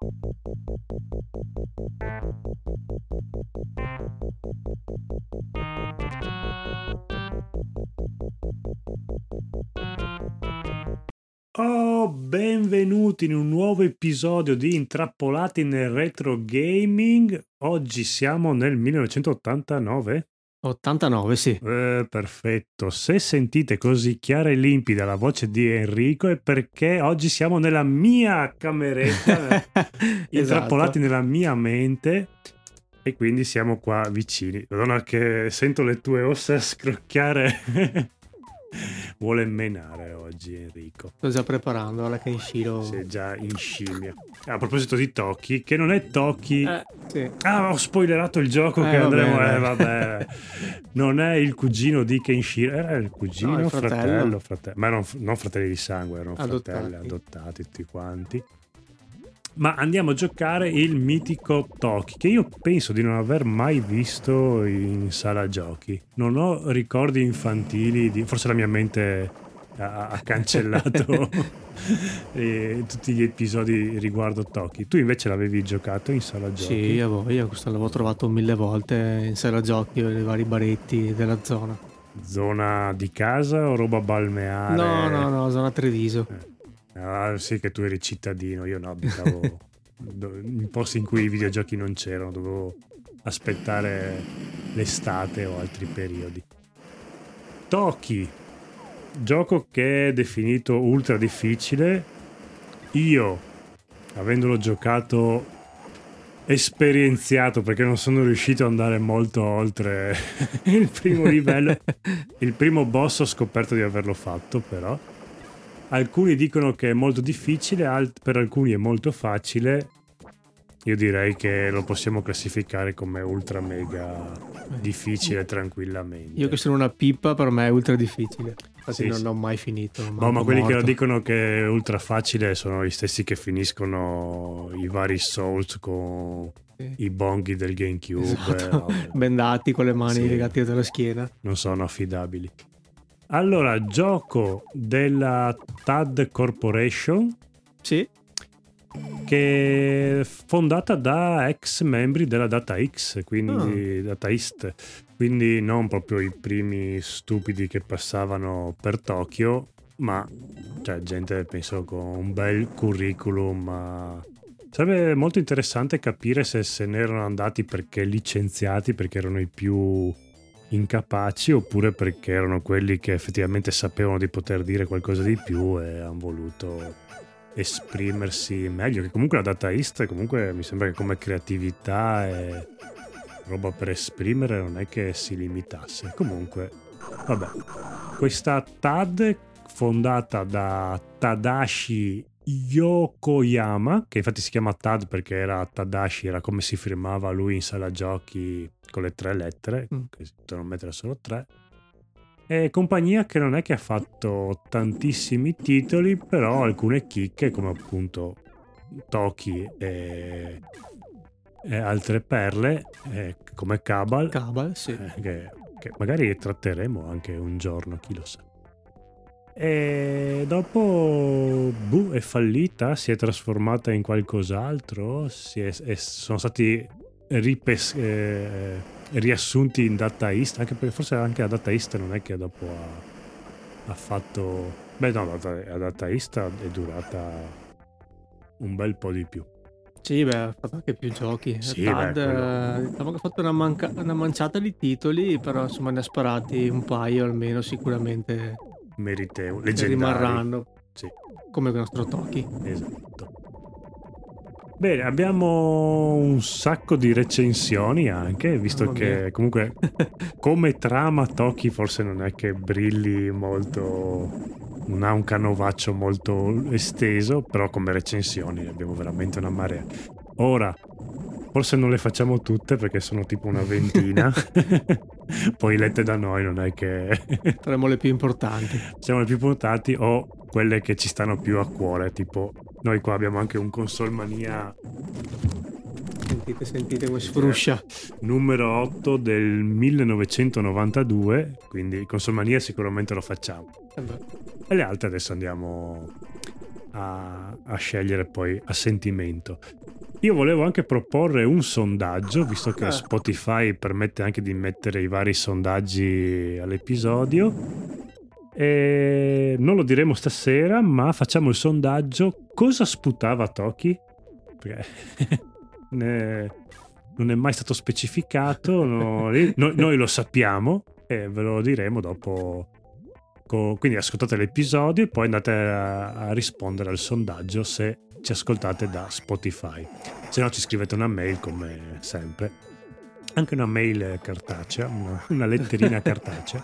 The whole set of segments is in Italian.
Oh, benvenuti in un nuovo episodio di Intrappolati nel Retro Gaming. Oggi siamo nel 1989. 89, sì. Perfetto. Se sentite così chiara e limpida la voce di Enrico è perché oggi siamo nella mia cameretta, intrappolati nella mia mente, e quindi siamo qua vicini. Madonna, che sento le tue ossa scrocchiare. Vuole menare oggi Enrico. Sto già preparando, ora che inscilo. Sei già in scimmia. A proposito di Toki, che non è Toki. Sì. Ah, ho spoilerato il gioco che andremo. Vabbè. Non è il cugino di Kenshiro, era il cugino, il fratello. Ma non fratelli di sangue, erano adottati. Fratelli adottati tutti quanti. Ma andiamo a giocare il mitico Toki, che io penso di non aver mai visto in sala giochi. Non ho ricordi infantili, forse la mia mente ha cancellato tutti gli episodi riguardo Toki. Tu invece l'avevi giocato in sala giochi? Sì, a voglia, questo l'avevo trovato 1000 volte in sala giochi nei vari baretti della zona. Zona di casa o roba balneare? No, zona Treviso. Ah, sì, che tu eri cittadino, io no, abitavo in posti in cui i videogiochi non c'erano, dovevo aspettare l'estate o altri periodi. Toki, gioco che è definito ultra difficile. Io, avendolo giocato esperienziato, perché non sono riuscito ad andare molto oltre il primo livello, il primo boss ho scoperto di averlo fatto, però alcuni dicono che è molto difficile, per alcuni è molto facile. Io direi che lo possiamo classificare come ultra mega difficile tranquillamente. Io che sono una pippa, per me è ultra difficile. Infatti sì, non ho mai finito. Ma quelli che lo dicono che è ultra facile sono gli stessi che finiscono i vari Souls con i bonghi del GameCube. Esatto. Bendati con le mani legate dietro la schiena. Non sono affidabili. Allora, gioco della TAD Corporation. Sì. Che è fondata da ex membri della Data X, quindi Data East, quindi non proprio i primi stupidi che passavano per Tokyo, ma cioè gente penso con un bel curriculum. Sarebbe molto interessante capire se ne erano andati perché licenziati, perché erano i più incapaci, oppure perché erano quelli che effettivamente sapevano di poter dire qualcosa di più e hanno voluto esprimersi meglio. Che comunque la Data East comunque mi sembra che come creatività e roba per esprimere non è che si limitasse. Comunque vabbè, questa TAD fondata da Tadashi Yokoyama, che infatti si chiama TAD perché era Tadashi, era come si firmava lui in sala giochi con le 3 lettere, che si potevano mettere solo 3. È compagnia che non è che ha fatto tantissimi titoli, però alcune chicche come appunto Toki e altre perle come Cabal, sì. Che magari tratteremo anche un giorno, chi lo sa. E dopo è fallita, si è trasformata in qualcos'altro, sono stati riassunti in Data East, anche perché forse anche la Data East non è che dopo ha fatto... Beh no, la Data East è durata un bel po' di più. Sì, beh, ha fatto anche più giochi. Sì, TAD, diciamo che ha fatto una manciata di titoli, però insomma ne ha sparati un paio almeno sicuramente meritevoli, leggendari. Rimarranno, sì, come il nostro Toki. Esatto. Bene, abbiamo un sacco di recensioni anche, visto che comunque come trama Toki forse non è che brilli molto, non ha un canovaccio molto esteso, però come recensioni ne abbiamo veramente una marea. Ora, forse non le facciamo tutte perché sono tipo una ventina, poi lette da noi non è che... Saremo le più importanti. Siamo le più importanti o quelle che ci stanno più a cuore, tipo noi qua abbiamo anche un Console Mania. Sentite come sfruscia. Numero 8 del 1992, quindi il Console Mania sicuramente lo facciamo. E le altre adesso andiamo a scegliere poi a sentimento. Io volevo anche proporre un sondaggio, visto che Spotify permette anche di mettere i vari sondaggi all'episodio. E non lo diremo stasera, ma facciamo il sondaggio: cosa sputava Toki? Perché non è mai stato specificato, noi lo sappiamo e ve lo diremo dopo. Quindi ascoltate l'episodio e poi andate a rispondere al sondaggio se ci ascoltate da Spotify. Se no ci scrivete una mail come sempre, anche una mail cartacea, una letterina cartacea.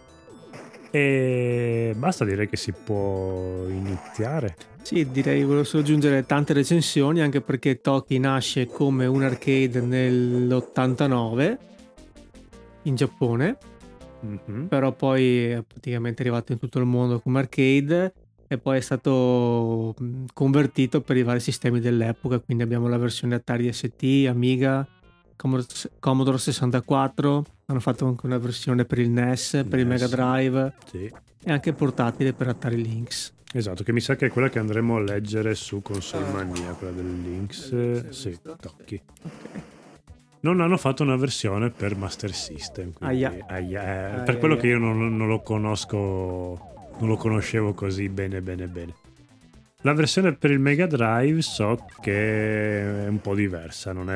E basta, direi che si può iniziare. Sì, direi, volevo solo aggiungere tante recensioni, anche perché Toki nasce come un arcade nell'89 in Giappone, però poi è praticamente arrivato in tutto il mondo come arcade e poi è stato convertito per i vari sistemi dell'epoca, quindi abbiamo la versione Atari ST, Amiga, Commodore 64, hanno fatto anche una versione per il NES, per il Mega Drive, sì, e anche portatile per Atari Lynx. Esatto, che mi sa che è quella che andremo a leggere su Console Mania, quella del Lynx. Sì, Toki. Okay. Non hanno fatto una versione per Master System, quindi, per quello che io non lo conosco, non lo conoscevo così bene. La versione per il Mega Drive so che è un po' diversa, non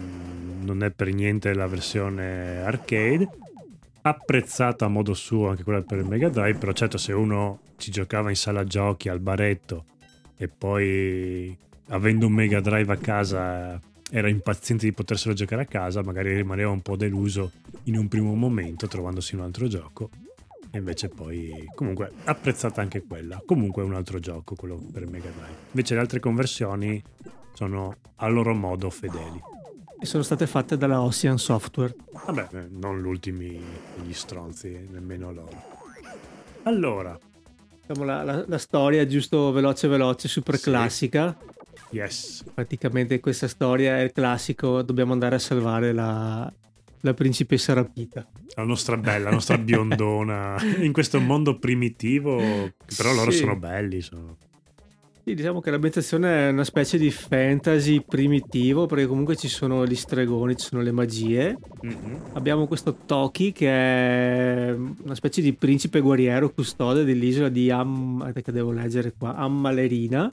è per niente la versione arcade, apprezzata a modo suo anche quella per il Mega Drive, però certo, se uno ci giocava in sala giochi al baretto e poi avendo un Mega Drive a casa era impaziente di poterselo giocare a casa, magari rimaneva un po' deluso in un primo momento trovandosi un altro gioco, e invece poi comunque apprezzata anche quella. Comunque è un altro gioco quello per il Mega Drive. Invece le altre conversioni sono a loro modo fedeli E sono state fatte dalla Ocean Software. Vabbè, non l'ultimi gli stronzi, nemmeno loro. Allora, Diciamo la storia, giusto, veloce, super sì, classica. Yes. Praticamente questa storia è il classico: dobbiamo andare a salvare la principessa rapita. La nostra biondona in questo mondo primitivo, però loro sono belli. Sì, diciamo che l'ambientazione è una specie di fantasy primitivo, perché comunque ci sono gli stregoni, ci sono le magie. Abbiamo questo Toki che è una specie di principe guerriero custode dell'isola di che devo leggere qua, Ammalerina,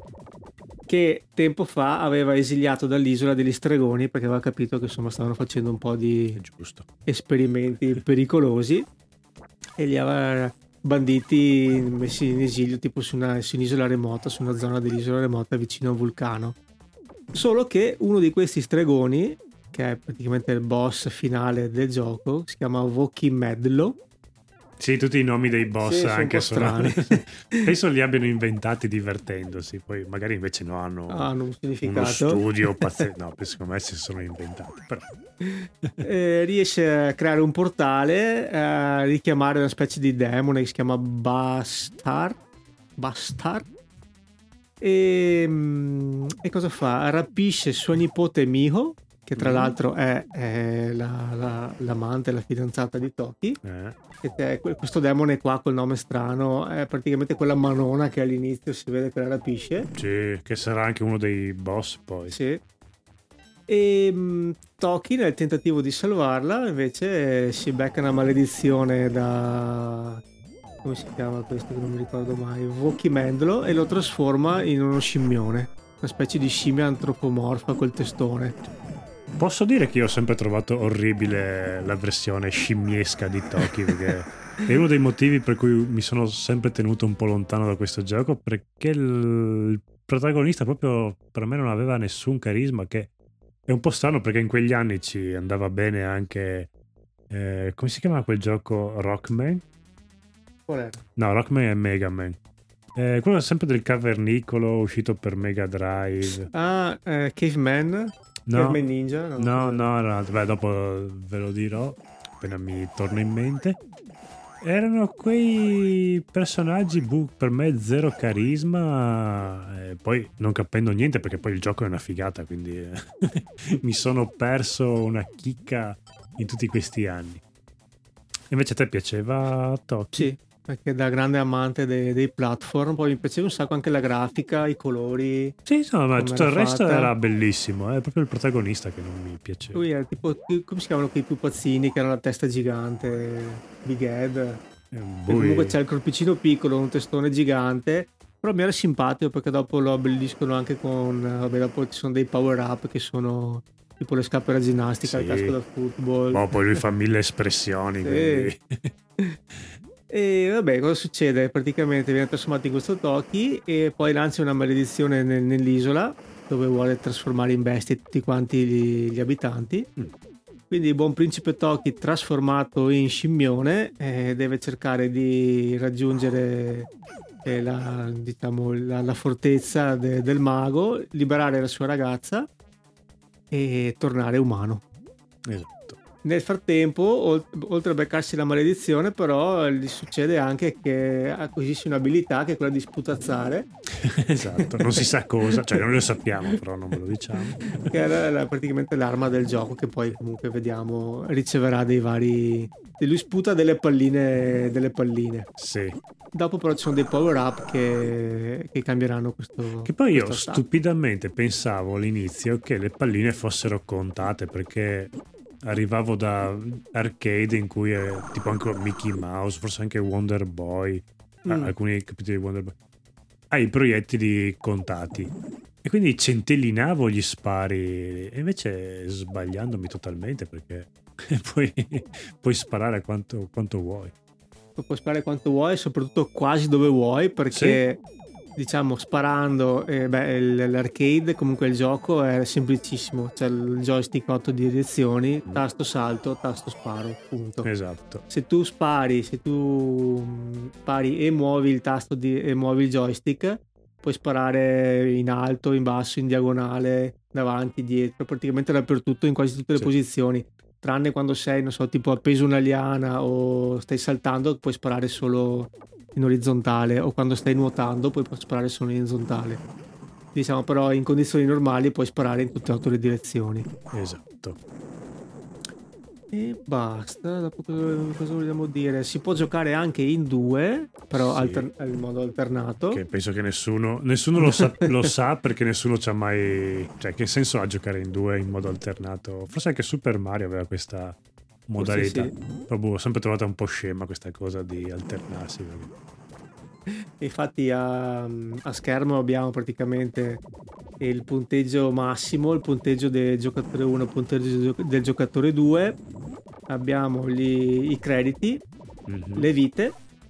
che tempo fa aveva esiliato dall'isola degli stregoni perché aveva capito che insomma stavano facendo un po' di esperimenti pericolosi e li aveva banditi, messi in esilio tipo su un'isola remota, su una zona dell'isola remota vicino a un vulcano. Solo che uno di questi stregoni, che è praticamente il boss finale del gioco, si chiama Voki Medlo. Sì, tutti i nomi dei boss sì, anche sono penso li abbiano inventati divertendosi, poi magari invece no, hanno un significato, uno studio pazzesco. No, secondo me si sono inventati, però. Riesce a creare un portale, a richiamare una specie di demone che si chiama Bastard, e cosa fa? Rapisce sua nipote Miho, che tra l'altro è l'amante, la fidanzata di Toki. Che questo demone qua col nome strano è praticamente quella manona che all'inizio si vede che la rapisce. Sì, che sarà anche uno dei boss poi. Sì. E Toki, nel tentativo di salvarla, invece si becca una maledizione da... come si chiama questo che non mi ricordo mai, Voki Mendlo, e lo trasforma in uno scimmione, una specie di scimmia antropomorfa col testone. Posso dire che io ho sempre trovato orribile la versione scimmiesca di Toki, perché è uno dei motivi per cui mi sono sempre tenuto un po' lontano da questo gioco, perché il protagonista proprio per me non aveva nessun carisma, che è un po' strano perché in quegli anni ci andava bene anche come si chiama quel gioco? Rockman? Qual è? No, Rockman è Mega Man. Quello è sempre del cavernicolo uscito per Mega Drive. Caveman? No, Caveman Ninja? No, beh, dopo ve lo dirò appena mi torna in mente. Erano quei personaggi per me zero carisma, e poi non capendo niente, perché poi il gioco è una figata, quindi mi sono perso una chicca in tutti questi anni. Invece a te piaceva Toki? Sì, perché da grande amante dei platform, poi mi piaceva un sacco anche la grafica, i colori. Sì, no, ma come tutto era il resto fatta. era bellissimo, è proprio il protagonista che non mi piaceva. Lui era tipo, come si chiamano quei pupazzini che hanno la testa gigante, Big Head. E comunque c'è il corpicino piccolo, un testone gigante, però mi era simpatico perché dopo lo abbelliscono anche con, vabbè, dopo ci sono dei power up che sono tipo le scarpe da ginnastica, il casco da football. Boh, poi lui fa 1000 espressioni, quindi... E vabbè, cosa succede? Praticamente viene trasformato in questo Toki e poi lancia una maledizione nell'isola dove vuole trasformare in bestie tutti quanti gli abitanti. Quindi il buon principe Toki, trasformato in scimmione, deve cercare di raggiungere la fortezza del mago, liberare la sua ragazza e tornare umano. Esatto. Nel frattempo, oltre a beccarsi la maledizione, però gli succede anche che acquisisce un'abilità che è quella di sputazzare. Esatto, non si sa cosa, cioè non lo sappiamo, però non ve lo diciamo. Che era praticamente l'arma del gioco, che poi comunque vediamo riceverà dei vari... E lui sputa delle palline. Sì. Dopo però ci sono dei power up che cambieranno questo. Che poi io stupidamente pensavo all'inizio che le palline fossero contate, perché arrivavo da arcade in cui è tipo anche Mickey Mouse, forse anche Wonder Boy, alcuni capitoli di Wonder Boy, hai i proiettili contati e quindi centellinavo gli spari, e invece sbagliandomi totalmente, perché puoi sparare quanto vuoi. Puoi sparare quanto vuoi, soprattutto quasi dove vuoi, perché diciamo sparando l'arcade, comunque il gioco è semplicissimo, c'è il joystick 8 direzioni, tasto salto, tasto sparo, punto. Esatto. Se tu spari e muovi il tasto e muovi il joystick, puoi sparare in alto, in basso, in diagonale, davanti, dietro, praticamente dappertutto, in quasi tutte le posizioni, tranne quando sei, non so, tipo appeso una liana o stai saltando, puoi sparare solo in orizzontale, o quando stai nuotando puoi sparare solo in orizzontale. Diciamo, però in condizioni normali puoi sparare in tutte e 8 le direzioni. Esatto. E basta. Dopo cosa vogliamo dire? Si può giocare anche in due, però in modo alternato. Che penso che nessuno lo sa, perché nessuno ci ha mai... Cioè, che senso ha giocare in due in modo alternato? Forse anche Super Mario aveva questa modalità. Sì. Proprio ho sempre trovata un po' scema questa cosa di alternarsi. Infatti a schermo abbiamo praticamente il punteggio massimo, il punteggio del giocatore 1, il punteggio del giocatore 2, abbiamo i crediti, le vite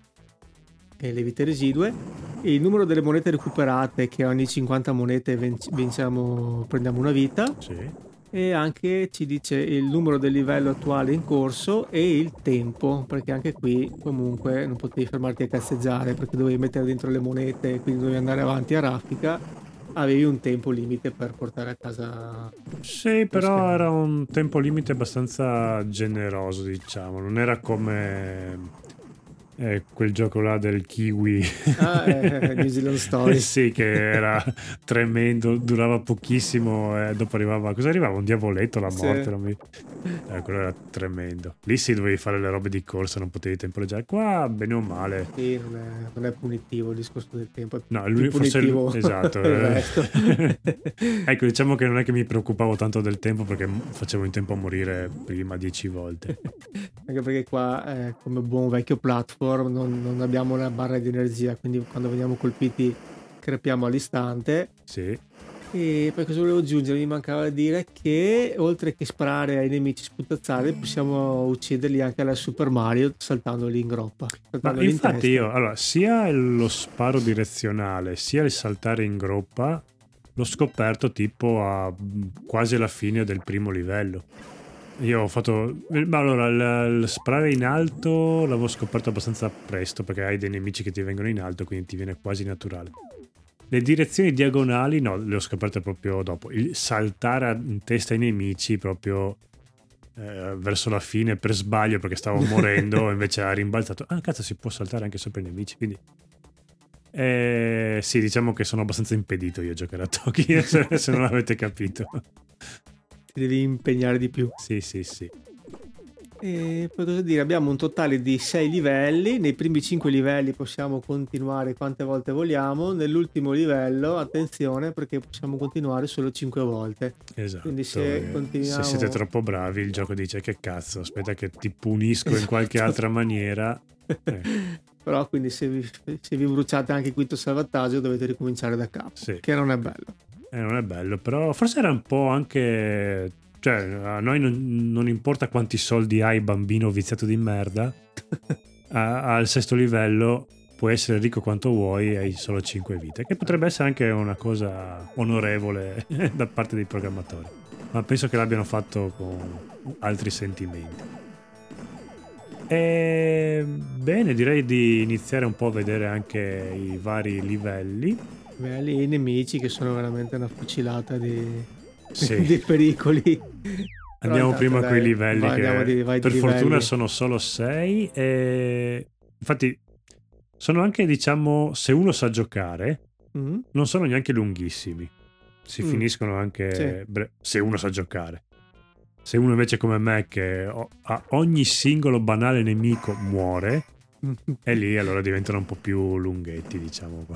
e le vite residue, il numero delle monete recuperate, che ogni 50 monete prendiamo una vita. E anche ci dice il numero del livello attuale in corso e il tempo, perché anche qui comunque non potevi fermarti a cazzeggiare, perché dovevi mettere dentro le monete, quindi dovevi andare avanti a raffica, avevi un tempo limite per portare a casa. Sì, però era un tempo limite abbastanza generoso, diciamo, non era come quel gioco là del kiwi. New Zealand Story. Sì, che era tremendo, durava pochissimo e dopo arrivava un diavoletto, la morte, quello era tremendo. Lì sì, dovevi fare le robe di corsa, non potevi temporeggiare. Qua bene o male sì, non è punitivo il discorso del tempo, no, lui forse esatto. Ecco, diciamo che non è che mi preoccupavo tanto del tempo, perché facevo in tempo a morire prima 10 volte. Anche perché qua come buon vecchio platform non abbiamo una barra di energia, quindi quando veniamo colpiti crepiamo all'istante. Sì. E poi cosa volevo aggiungere? Mi mancava da dire che oltre che sparare ai nemici, sputazzare, possiamo ucciderli anche alla Super Mario saltandoli in groppa. Ma infatti io, allora, sia lo sparo direzionale sia il saltare in groppa l'ho scoperto tipo a quasi alla fine del primo livello. Io ho fatto... Allora, il sparare in alto l'avevo scoperto abbastanza presto, perché hai dei nemici che ti vengono in alto, quindi ti viene quasi naturale. Le direzioni diagonali no, le ho scoperte proprio dopo. Il saltare in testa ai nemici proprio verso la fine per sbaglio, perché stavo morendo, invece ha rimbalzato. Ah, cazzo, si può saltare anche sopra i nemici, quindi... sì, diciamo che sono abbastanza impedito io a giocare a Toki, se non l'avete capito. Ti devi impegnare di più. Sì. E poi cosa dire? Abbiamo un totale di 6 livelli. Nei primi 5 livelli possiamo continuare quante volte vogliamo. Nell'ultimo livello, attenzione, perché possiamo continuare solo 5 volte. Esatto. Quindi se continuiamo... se siete troppo bravi, il gioco dice che cazzo, aspetta che ti punisco in qualche altra maniera. Però quindi se vi bruciate anche il quinto salvataggio dovete ricominciare da capo, sì. Che non è bello. Non è bello, però forse era un po' anche... Cioè, a noi non importa quanti soldi hai, bambino viziato di merda. Al sesto livello puoi essere ricco quanto vuoi e hai solo 5 vite, che potrebbe essere anche una cosa onorevole da parte dei programmatori, ma penso che l'abbiano fatto con altri sentimenti. E bene, direi di iniziare un po' a vedere anche i vari livelli. I nemici, che sono veramente una fucilata di sì. pericoli. Andiamo prima con i livelli, vai per di fortuna livelli. sono solo 6 e infatti sono anche, diciamo, se uno sa giocare, non sono neanche lunghissimi, si finiscono anche se uno sa giocare. Se uno invece come me, che a ogni singolo banale nemico muore, e lì allora diventano un po' più lunghetti, diciamo.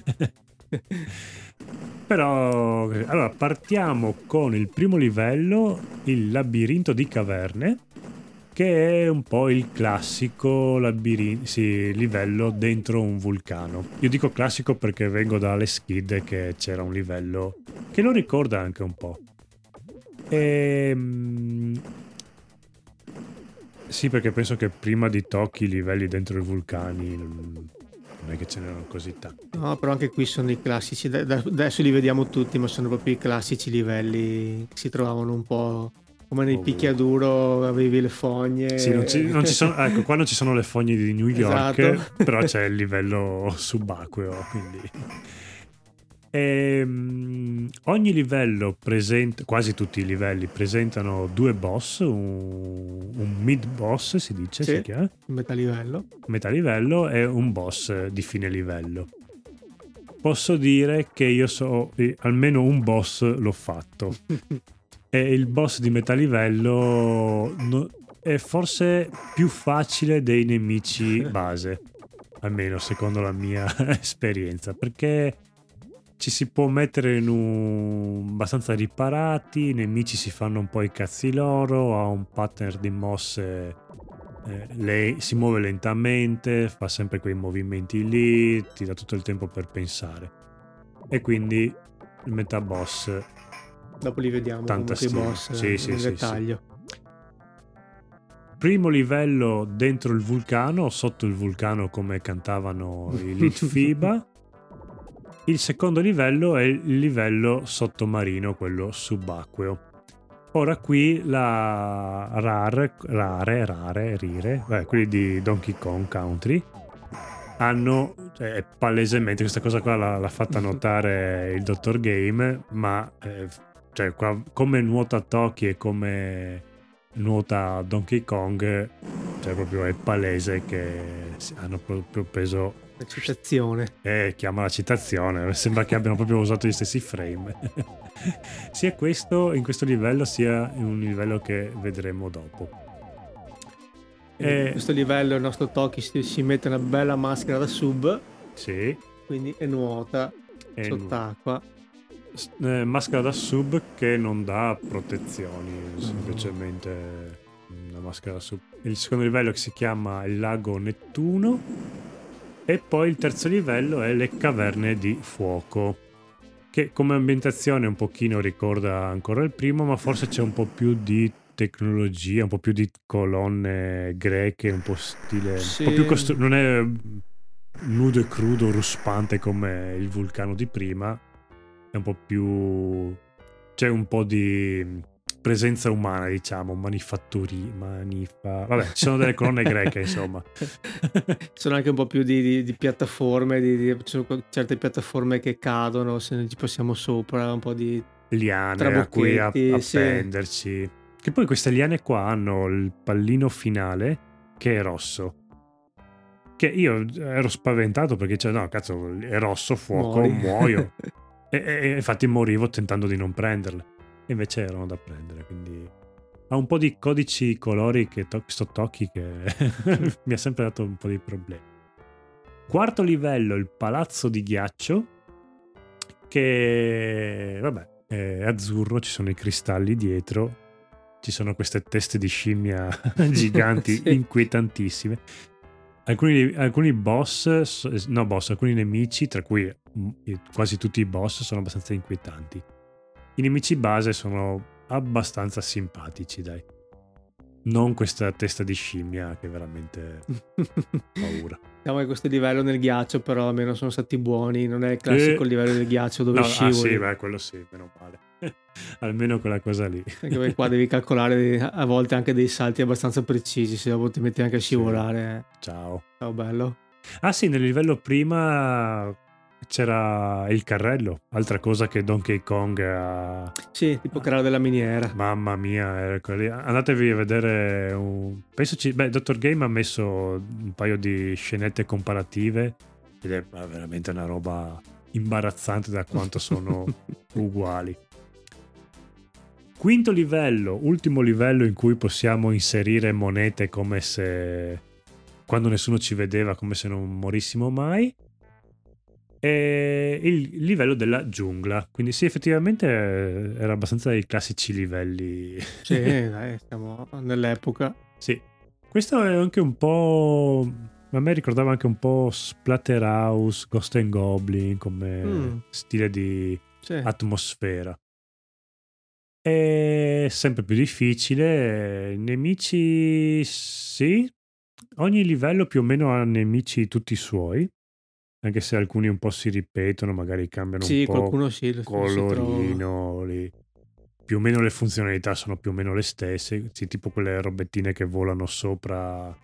Però allora partiamo con il primo livello, il labirinto di caverne, che è un po' il classico livello dentro un vulcano. Io dico classico perché vengo dalle Skid, che c'era un livello che lo ricorda anche un po'. Sì, perché penso che prima di tocchi i livelli dentro i vulcani non è che ce n'erano così tanti. No, però anche qui sono i classici, adesso li vediamo tutti, ma sono proprio i classici livelli che si trovavano un po' come nei picchiaduro, avevi le fogne. Sì, non ci sono, ecco, qua non ci sono le fogne di New York, esatto. Però c'è il livello subacqueo, quindi... ogni livello quasi tutti i livelli presentano 2 boss, un mid boss si dice, sì, si chiama? Metà livello e un boss di fine livello. Posso dire che io almeno un boss l'ho fatto. E il boss di metà livello è forse più facile dei nemici base, almeno secondo la mia esperienza, perché ci si può mettere abbastanza riparati, i nemici si fanno un po' i cazzi loro, ha un pattern di mosse, lei si muove lentamente, fa sempre quei movimenti lì, ti dà tutto il tempo per pensare. E quindi il metà boss... Dopo li vediamo comunque i boss in dettaglio. Sì. Primo livello dentro il vulcano, sotto il vulcano come cantavano i Litfiba. Il secondo livello è il livello sottomarino, quello subacqueo. Ora qui la Rire, quelli di Donkey Kong Country, hanno palesemente, questa cosa qua l'ha fatta notare il Dottor Game, ma qua, come nuota Toki e come nuota Donkey Kong, proprio è palese che hanno proprio preso la citazione. Chiama la citazione, sembra che abbiano proprio usato gli stessi frame. Sia questo in questo livello, sia in un livello che vedremo dopo. In questo livello il nostro Toki si mette una bella maschera da sub, sì, quindi nuota sott'acqua. Maschera da sub che non dà protezioni, semplicemente una maschera da sub. Il secondo livello che si chiama il lago Nettuno. E poi il terzo livello è le caverne di fuoco, che come ambientazione un pochino ricorda ancora il primo, ma forse c'è un po' più di tecnologia, un po' più di colonne greche, un po' stile... Sì. Un po' più non è nudo e crudo, ruspante come il vulcano di prima, è un po' più... c'è un po' di presenza umana, diciamo, vabbè, ci sono delle colonne greche, insomma. Sono anche un po' più di piattaforme, ci sono certe piattaforme che cadono, se non ci passiamo sopra, un po' di liane a cui appenderci. Che poi queste liane qua hanno il pallino finale che è rosso. Che io ero spaventato perché no, cazzo, è rosso, fuoco, muoio. e infatti morivo tentando di non prenderle. E invece erano da prendere, quindi ha un po' di codici colori che sto Toki che mi ha sempre dato un po' di problemi. Quarto livello, il palazzo di ghiaccio, che vabbè è azzurro, ci sono i cristalli dietro, ci sono queste teste di scimmia giganti Sì. inquietantissime. Alcuni alcuni nemici, tra cui quasi tutti i boss, sono abbastanza inquietanti. I nemici base sono abbastanza simpatici, dai. Non questa testa di scimmia che veramente paura. Diciamo che questo livello nel ghiaccio però almeno sono stati buoni, non è il classico livello del ghiaccio dove scivoli. Sì, beh, quello sì, meno male. Almeno quella cosa lì. Anche qua devi calcolare a volte anche dei salti abbastanza precisi, se dopo ti metti anche a scivolare. Sì. Ciao. Ciao bello. Ah sì, nel livello prima c'era il carrello, altra cosa che Donkey Kong ha... Sì, tipo carrello della miniera. Mamma mia, andatevi a vedere Dr. Game ha messo un paio di scenette comparative ed è veramente una roba imbarazzante da quanto sono uguali. Quinto livello, ultimo livello in cui possiamo inserire monete come se quando nessuno ci vedeva, come se non morissimo mai. E il livello della giungla, quindi sì, effettivamente era abbastanza dei classici livelli. Sì, dai, stiamo nell'epoca. Sì, questo è anche un po', a me ricordava anche un po' Splatterhouse, Ghost and Goblin come stile di atmosfera. È sempre più difficile, nemici sì, ogni livello più o meno ha nemici tutti suoi, anche se alcuni un po' si ripetono, magari cambiano un po' qualcuno sì, colorino, più o meno le funzionalità sono più o meno le stesse, sì, tipo quelle robettine che volano sopra,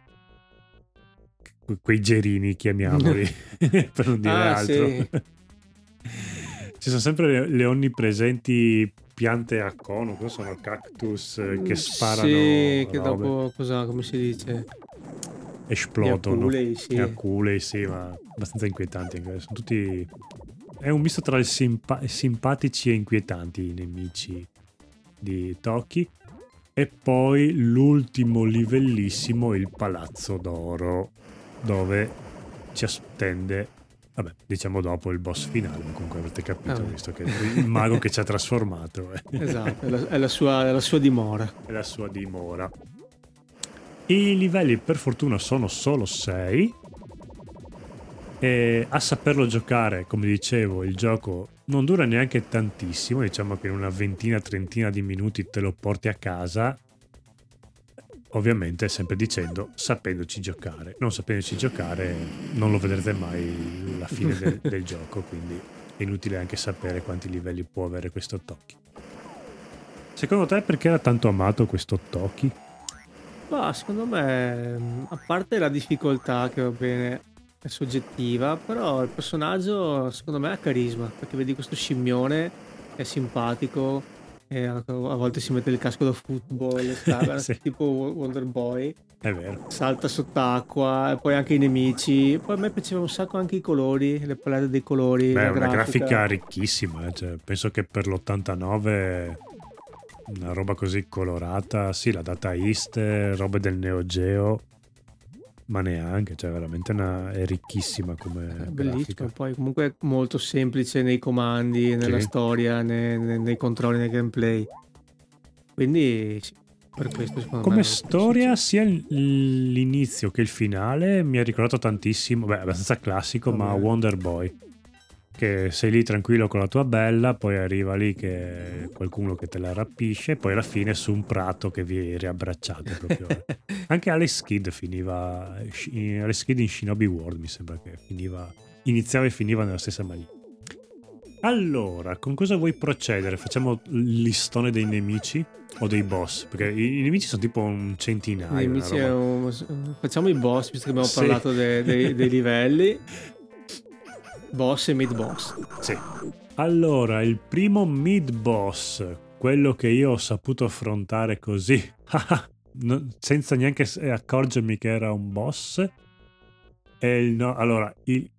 quei gerini chiamiamoli, per non dire altro. Sì. Ci sono sempre le onnipresenti piante a cono, cosa sono? Cactus che sparano. Sì, che dopo come si dice? Esplodono. Gli aculei, sì, ma abbastanza inquietanti anche. Sono tutti... È un misto tra i simpatici e inquietanti i nemici di Toki. E poi l'ultimo livellissimo, il Palazzo d'Oro, dove ci attende, vabbè, diciamo dopo il boss finale, ma comunque avete capito, visto che il mago che ci ha trasformato. Esatto, è la sua dimora. È la sua dimora. I livelli per fortuna sono solo 6 e a saperlo giocare, come dicevo, il gioco non dura neanche tantissimo, diciamo che in una trentina di minuti te lo porti a casa, ovviamente sempre dicendo sapendoci giocare. Non sapendoci giocare non lo vedrete mai la fine del gioco, quindi è inutile anche sapere quanti livelli può avere questo Toki. Secondo te perché era tanto amato questo Toki? Ma secondo me, a parte la difficoltà che va bene è soggettiva, però il personaggio secondo me ha carisma, perché vedi questo scimmione è simpatico e a volte si mette il casco da football, Sì. tipo Wonder Boy, È vero. salta sott'acqua, e poi anche i nemici. Poi a me piacevano un sacco anche i colori, le palette dei colori. Beh, è una grafica ricchissima, cioè, penso che per l'89 una roba così colorata, sì, la Data East, robe del Neo Geo, ma neanche, cioè veramente è ricchissima come bellissimo, grafica. poi comunque molto semplice nei comandi, nella storia, nei controlli, nel gameplay. Quindi sì, per questo secondo come me storia sia l'inizio che il finale mi ha ricordato tantissimo, beh, abbastanza classico, ma Wonder Boy, che sei lì tranquillo con la tua bella, poi arriva lì che è qualcuno che te la rapisce, e poi alla fine su un prato che vi riabbracciate proprio. Anche Alex Kidd Alex Kidd in Shinobi World mi sembra che iniziava e finiva nella stessa maniera. Allora, con cosa vuoi procedere? Facciamo il listone dei nemici o dei boss? Perché i nemici sono tipo un centinaio. I nemici facciamo i boss, visto che abbiamo parlato dei livelli. Boss e mid boss. Sì. Allora, il primo mid boss, quello che io ho saputo affrontare così, senza neanche accorgermi che era un boss, è il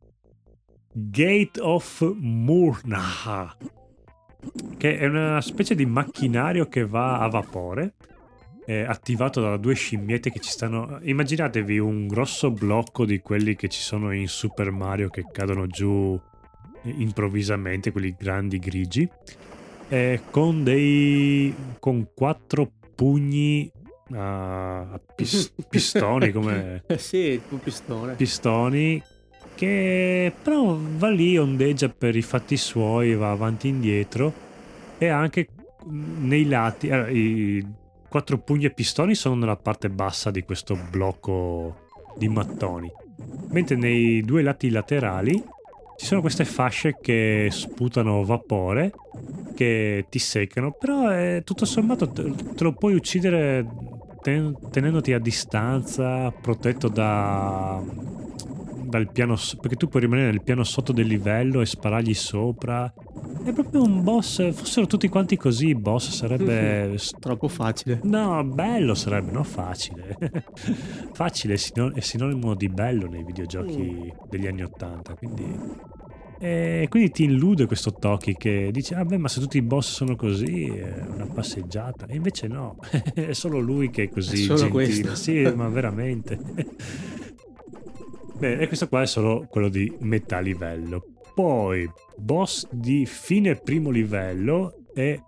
Gate of Murnaha, che è una specie di macchinario che va a vapore attivato da due scimmiette che ci stanno. Immaginatevi un grosso blocco di quelli che ci sono in Super Mario che cadono giù improvvisamente, quelli grandi grigi, con 4 pugni a pistoni come sì, un pistoni, che però va lì, ondeggia per i fatti suoi, va avanti e indietro, e anche nei lati i 4 pugni e pistoni sono nella parte bassa di questo blocco di mattoni, mentre nei 2 lati laterali ci sono queste fasce che sputano vapore, che ti seccano, però tutto sommato te lo puoi uccidere tenendoti a distanza, protetto dal piano, perché tu puoi rimanere nel piano sotto del livello e sparargli sopra. È proprio un boss. Fossero tutti quanti così i boss sarebbe troppo facile. No, bello sarebbe, no facile. Facile è sinonimo di bello nei videogiochi degli anni 80, quindi ti illude questo Toki che dice vabbè, ma se tutti i boss sono così è una passeggiata, e invece no. È solo lui che è così solo gentile. questo. Sì, ma veramente. Beh, e questo qua è solo quello di metà livello. Poi boss di fine primo livello è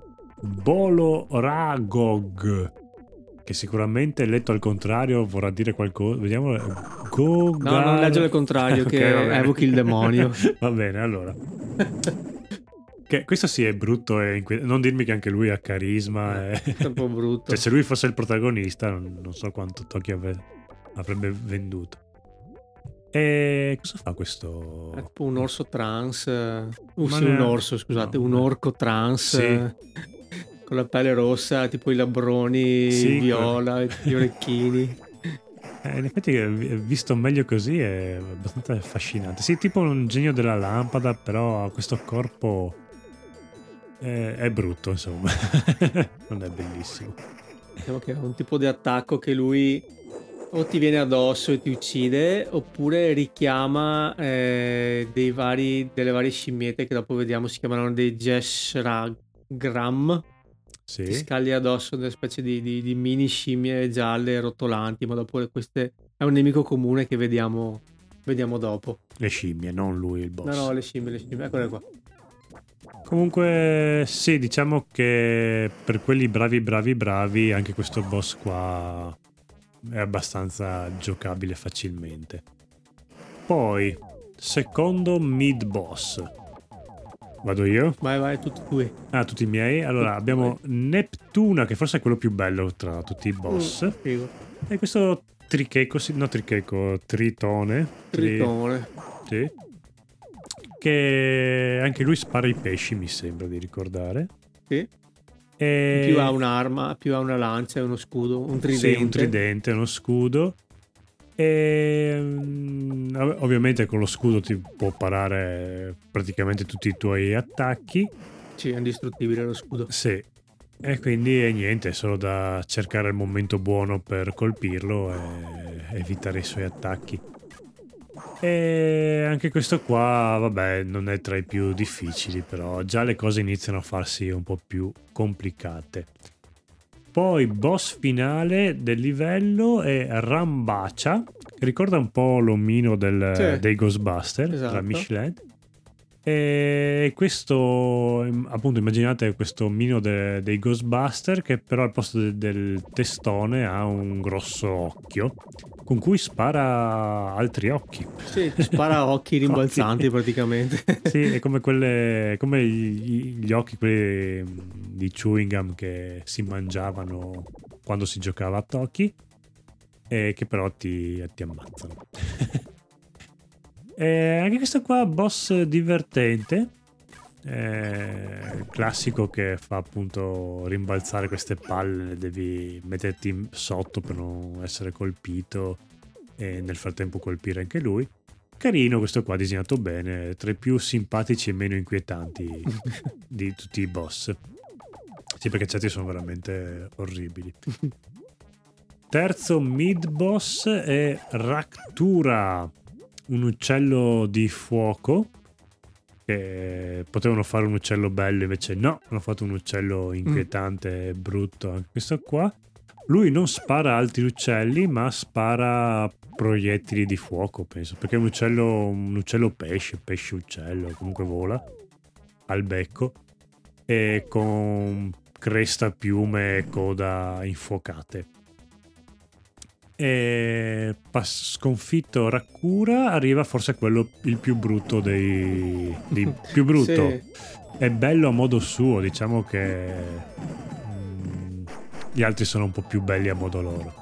Boloragog, che sicuramente letto al contrario vorrà dire qualcosa. Vediamo. No, non leggere al contrario, che evochi il demonio. Va bene, allora. Che questo sì è brutto e non dirmi che anche lui ha carisma. È un po' brutto. Cioè, se lui fosse il protagonista non so quanto Toki avrebbe venduto. E cosa fa questo? È tipo un orso trans. Un orso, scusate, no, un orco trans. Sì. Con la pelle rossa, tipo i labbroni, viola, gli orecchini. In effetti, visto meglio così, è abbastanza affascinante. Sì, tipo un genio della lampada, però questo corpo è brutto, insomma. Non è bellissimo. Diciamo che è un tipo di attacco che lui o ti viene addosso e ti uccide, oppure richiama delle varie scimmiette che dopo vediamo si chiamano dei Jeshragram. Sì. Ti scagli addosso delle specie di mini scimmie gialle rotolanti, ma dopo queste è un nemico comune che vediamo dopo. Le scimmie, non lui il boss. No, le scimmie, eccole qua. Comunque sì, diciamo che per quelli bravi anche questo boss qua è abbastanza giocabile facilmente. Poi secondo mid boss, vado io? Vai, tutti e due. Tutti i miei. Allora abbiamo Neptuna, che forse è quello più bello tra tutti i boss. Figo. E questo Tritone. Sì. Che anche lui spara i pesci, mi sembra di ricordare. Sì. Più ha un'arma, più ha una lancia e uno scudo, un tridente. Sì, un tridente, uno scudo. E ovviamente con lo scudo ti può parare praticamente tutti i tuoi attacchi. Sì, è indistruttibile lo scudo. Sì. E quindi niente, è solo da cercare il momento buono per colpirlo e evitare i suoi attacchi. E anche questo qua, vabbè, non è tra i più difficili, però già le cose iniziano a farsi un po' più complicate. Poi boss finale del livello è Rambacia, che ricorda un po' l'omino dei Ghostbuster, esatto. Tra Michelin. E questo, appunto, immaginate questo omino dei Ghostbuster, che però al posto del testone ha un grosso occhio con cui spara altri occhi. Sì, spara occhi rimbalzanti praticamente. Sì, è come gli occhi quelli di chewing gum che si mangiavano quando si giocava a Toki, e che però ti ammazzano. Anche questo qua boss divertente, classico, che fa appunto rimbalzare queste palle, devi metterti sotto per non essere colpito e nel frattempo colpire anche lui. Carino questo qua, disegnato bene, tra i più simpatici e meno inquietanti di tutti i boss. Sì, perché certi sono veramente orribili. Terzo mid boss è Raktura, un uccello di fuoco, che potevano fare un uccello bello, invece no, hanno fatto un uccello inquietante e brutto anche questo qua. Lui non spara altri uccelli, ma spara proiettili di fuoco, penso, perché è un uccello pesce uccello, comunque vola al becco e con cresta, piume e coda infuocate. E sconfitto Rakura, arriva forse quello il più brutto dei più brutto. Sì. È bello a modo suo, diciamo che gli altri sono un po' più belli a modo loro.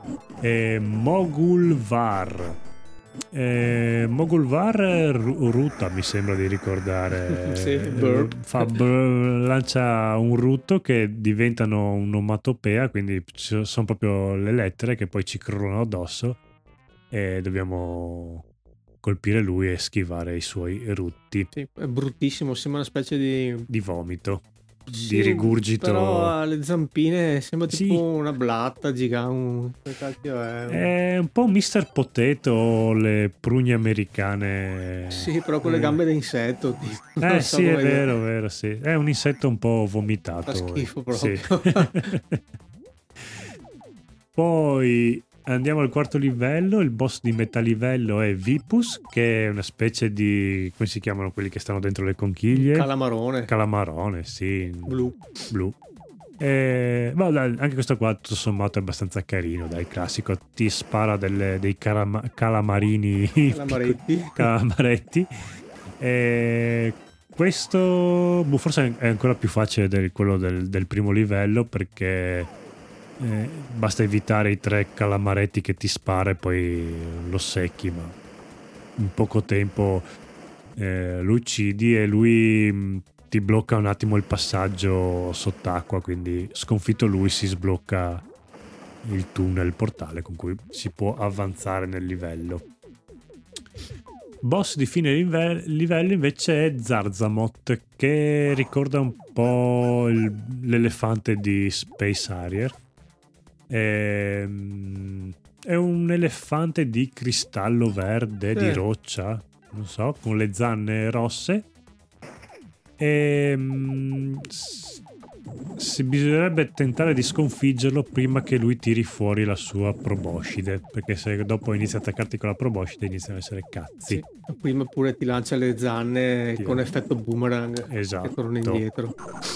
Mogulvar. Mogulvar rutta, mi sembra di ricordare. Sì, lancia un rutto che diventano un'omatopea, quindi sono proprio le lettere che poi ci crollano addosso e dobbiamo colpire lui e schivare i suoi rutti. Sì, è bruttissimo, sembra una specie di vomito, sì, di rigurgito. Però ha le zampine, sembra tipo Sì. una blatta gigante. È un po' Mr. Potato, le prugne americane. Sì, però con le gambe da insetto. Non so Sì, è come dire. vero, sì. È un insetto un po' vomitato. Fa schifo proprio. Sì. Poi andiamo al quarto livello. Il boss di metà livello è Vipus, che è una specie di, come si chiamano quelli che stanno dentro le conchiglie? Calamarone, sì. Blu. Anche questo qua tutto sommato è abbastanza carino, dai, classico, ti spara dei calamarini, calamaretti. Questo forse è ancora più facile di quello del primo livello, perché basta evitare i 3 calamaretti che ti spara e poi lo secchi, ma in poco tempo lo uccidi e lui ti blocca un attimo il passaggio sott'acqua, quindi sconfitto lui si sblocca il tunnel, il portale con cui si può avanzare nel livello. Boss di fine livello invece è Zarzamot, che ricorda un po' l'elefante di Space Harrier. È un elefante di cristallo verde, di roccia, non so, con le zanne rosse. Bisognerebbe tentare di sconfiggerlo prima che lui tiri fuori la sua proboscide, perché se dopo inizia a attaccarti con la proboscide iniziano ad essere cazzi. Sì, prima pure ti lancia le zanne con effetto boomerang. Esatto. Che torna indietro.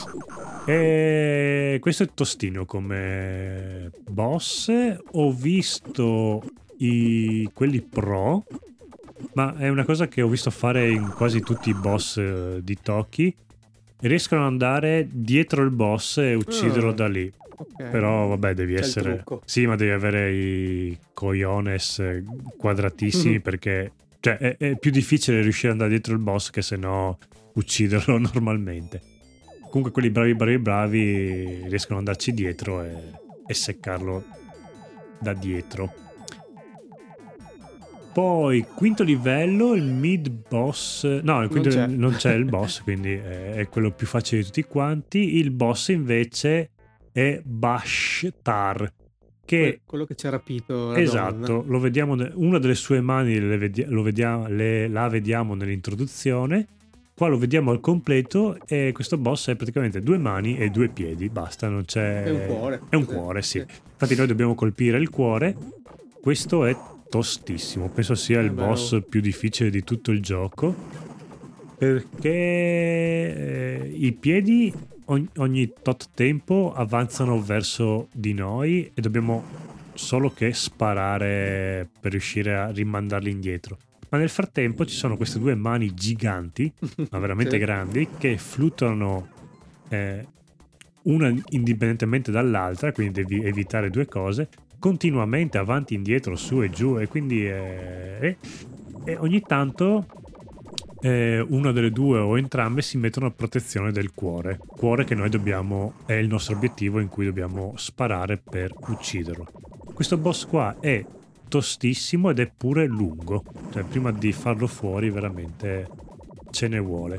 E questo è tostino come boss. Ho visto quelli pro, ma è una cosa che ho visto fare in quasi tutti i boss di Toki. Riescono ad andare dietro il boss e ucciderlo da lì. Okay. Però vabbè, devi essere... Sì, ma devi avere i cojones quadratissimi, perché è più difficile riuscire ad andare dietro il boss che se no ucciderlo normalmente. Comunque quelli bravi riescono ad andarci dietro e seccarlo da dietro. Poi quinto livello, il mid boss. No, il quinto non c'è il boss, quindi è quello più facile di tutti quanti. Il boss invece è Bashtar, che quello che ci ha rapito la esatto, donna. lo vediamo, una delle sue mani la vediamo nell'introduzione. Qua lo vediamo al completo e questo boss è praticamente 2 mani e 2 piedi, basta, non c'è... È un cuore. È un cuore, sì. Infatti noi dobbiamo colpire il cuore. Questo è tostissimo, penso sia il boss più difficile di tutto il gioco, perché i piedi ogni tot tempo avanzano verso di noi e dobbiamo solo che sparare per riuscire a rimandarli indietro. Ma nel frattempo ci sono queste 2 mani giganti, ma veramente grandi, che fluttuano una indipendentemente dall'altra, quindi devi evitare 2 cose continuamente, avanti, indietro, su e giù, e quindi ogni tanto una delle 2 o entrambe si mettono a protezione del cuore che noi è il nostro obiettivo in cui dobbiamo sparare per ucciderlo. Questo boss qua è tostissimo ed è pure lungo, cioè prima di farlo fuori veramente ce ne vuole,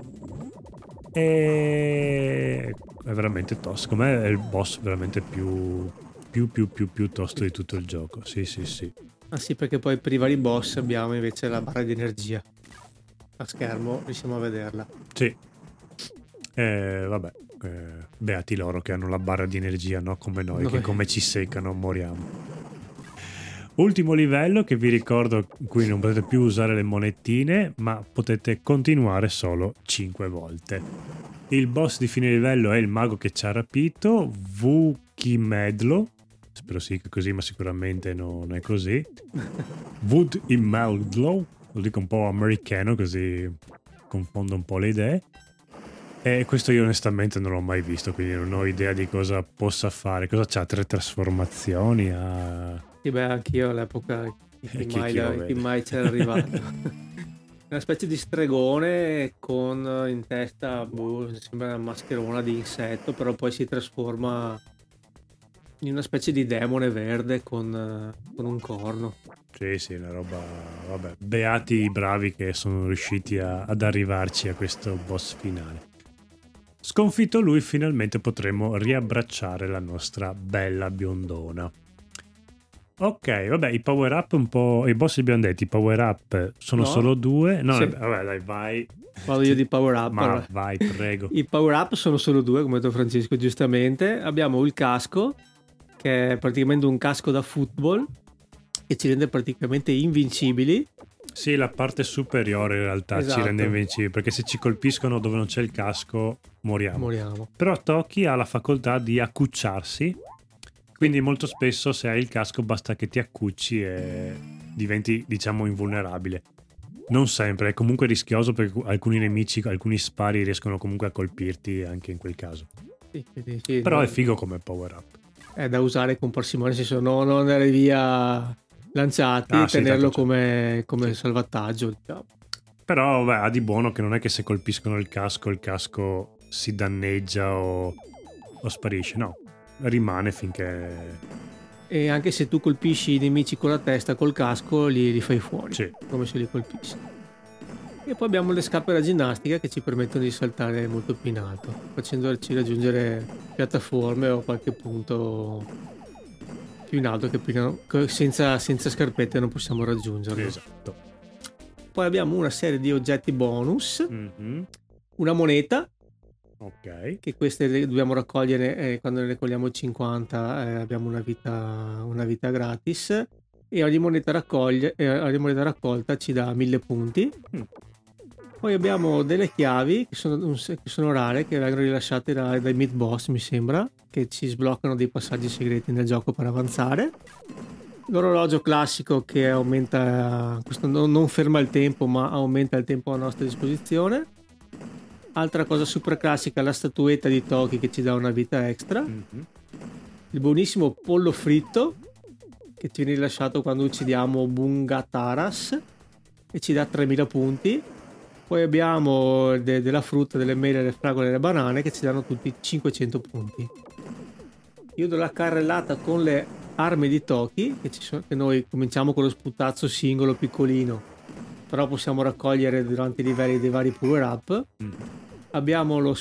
e è veramente tosto. Secondo me è il boss veramente più tosto di tutto il gioco. Sì. Ah sì, perché poi per i vari boss abbiamo invece la barra di energia a schermo, riusciamo a vederla. Sì. Vabbè, Beati loro che hanno la barra di energia, no? Come noi, che come ci seccano moriamo. Ultimo livello che vi ricordo, qui non potete più usare le monetine, ma potete continuare solo 5 volte. Il boss di fine livello è il mago che ci ha rapito, Vukimedlo. Spero sì che così, ma sicuramente non è così. Vukimedlo, lo dico un po' americano così confondo un po' le idee. E questo io onestamente non l'ho mai visto, quindi non ho idea di cosa possa fare. Cosa c'ha? 3 trasformazioni? Sì, beh, anch'io all'epoca chi mai c'era arrivato. Una specie di stregone con in testa, sembra una mascherona di insetto, però poi si trasforma in una specie di demone verde con un corno. Sì, una roba... Vabbè, beati i bravi che sono riusciti ad arrivarci a questo boss finale. Sconfitto lui, finalmente potremo riabbracciare la nostra bella biondona. Ok, vabbè, i power up un po'... I boss li abbiamo detti, i power up sono solo 2. No, sì. Vabbè, dai, vai. Vado io di power up. Ma allora. Vai, prego. I power up sono solo 2, come ha detto Francesco giustamente. Abbiamo il casco, che è praticamente un casco da football, che ci rende praticamente invincibili. Sì, la parte superiore in realtà ci rende invincibili, perché se ci colpiscono dove non c'è il casco moriamo. Però Toki ha la facoltà di accucciarsi, quindi molto spesso se hai il casco basta che ti accucci e diventi, diciamo, invulnerabile. Non sempre, è comunque rischioso perché alcuni nemici, alcuni spari riescono comunque a colpirti anche in quel caso. Sì, però è figo come power up. È da usare con parsimonia, nel senso non andare via lanciati, tenerlo come salvataggio, diciamo. Però beh, ha di buono che non è che se colpiscono il casco si danneggia o sparisce, no, rimane finché... E anche se tu colpisci i nemici con la testa, col casco li fai fuori, sì, come se li colpissi. E poi abbiamo le scarpe da ginnastica che ci permettono di saltare molto più in alto, facendoci raggiungere piattaforme o qualche punto più in alto che senza scarpette non possiamo raggiungerlo. Esatto. Poi abbiamo una serie di oggetti bonus, una moneta, ok, che queste le dobbiamo raccogliere quando ne raccogliamo 50 abbiamo una vita gratis, e ogni moneta raccolta ci dà 1000 punti. Poi abbiamo delle chiavi che sono rare, che vengono rilasciate dai mid boss, mi sembra, che ci sbloccano dei passaggi segreti nel gioco per avanzare. L'orologio classico che aumenta, questo non ferma il tempo ma aumenta il tempo a nostra disposizione. Altra cosa super classica, la statuetta di Toki che ci dà una vita extra. Il buonissimo pollo fritto che ci viene rilasciato quando uccidiamo Bungataras e ci dà 3000 punti. Poi abbiamo della frutta, delle mele, delle fragole e delle banane che ci danno tutti 500 punti. Io do la carrellata con le armi di Toki, che noi cominciamo con lo sputazzo singolo piccolino, però possiamo raccogliere durante i livelli dei vari power up. Abbiamo lo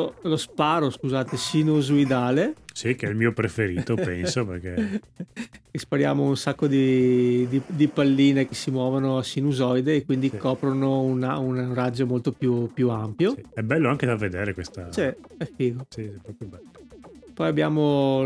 sparo sinusoidale. Sì, che è il mio preferito, penso, perché spariamo un sacco di palline che si muovono a sinusoide e quindi coprono un raggio molto più ampio. Sì. È bello anche da vedere questa. Sì, è figo. Sì, è proprio bello. Poi abbiamo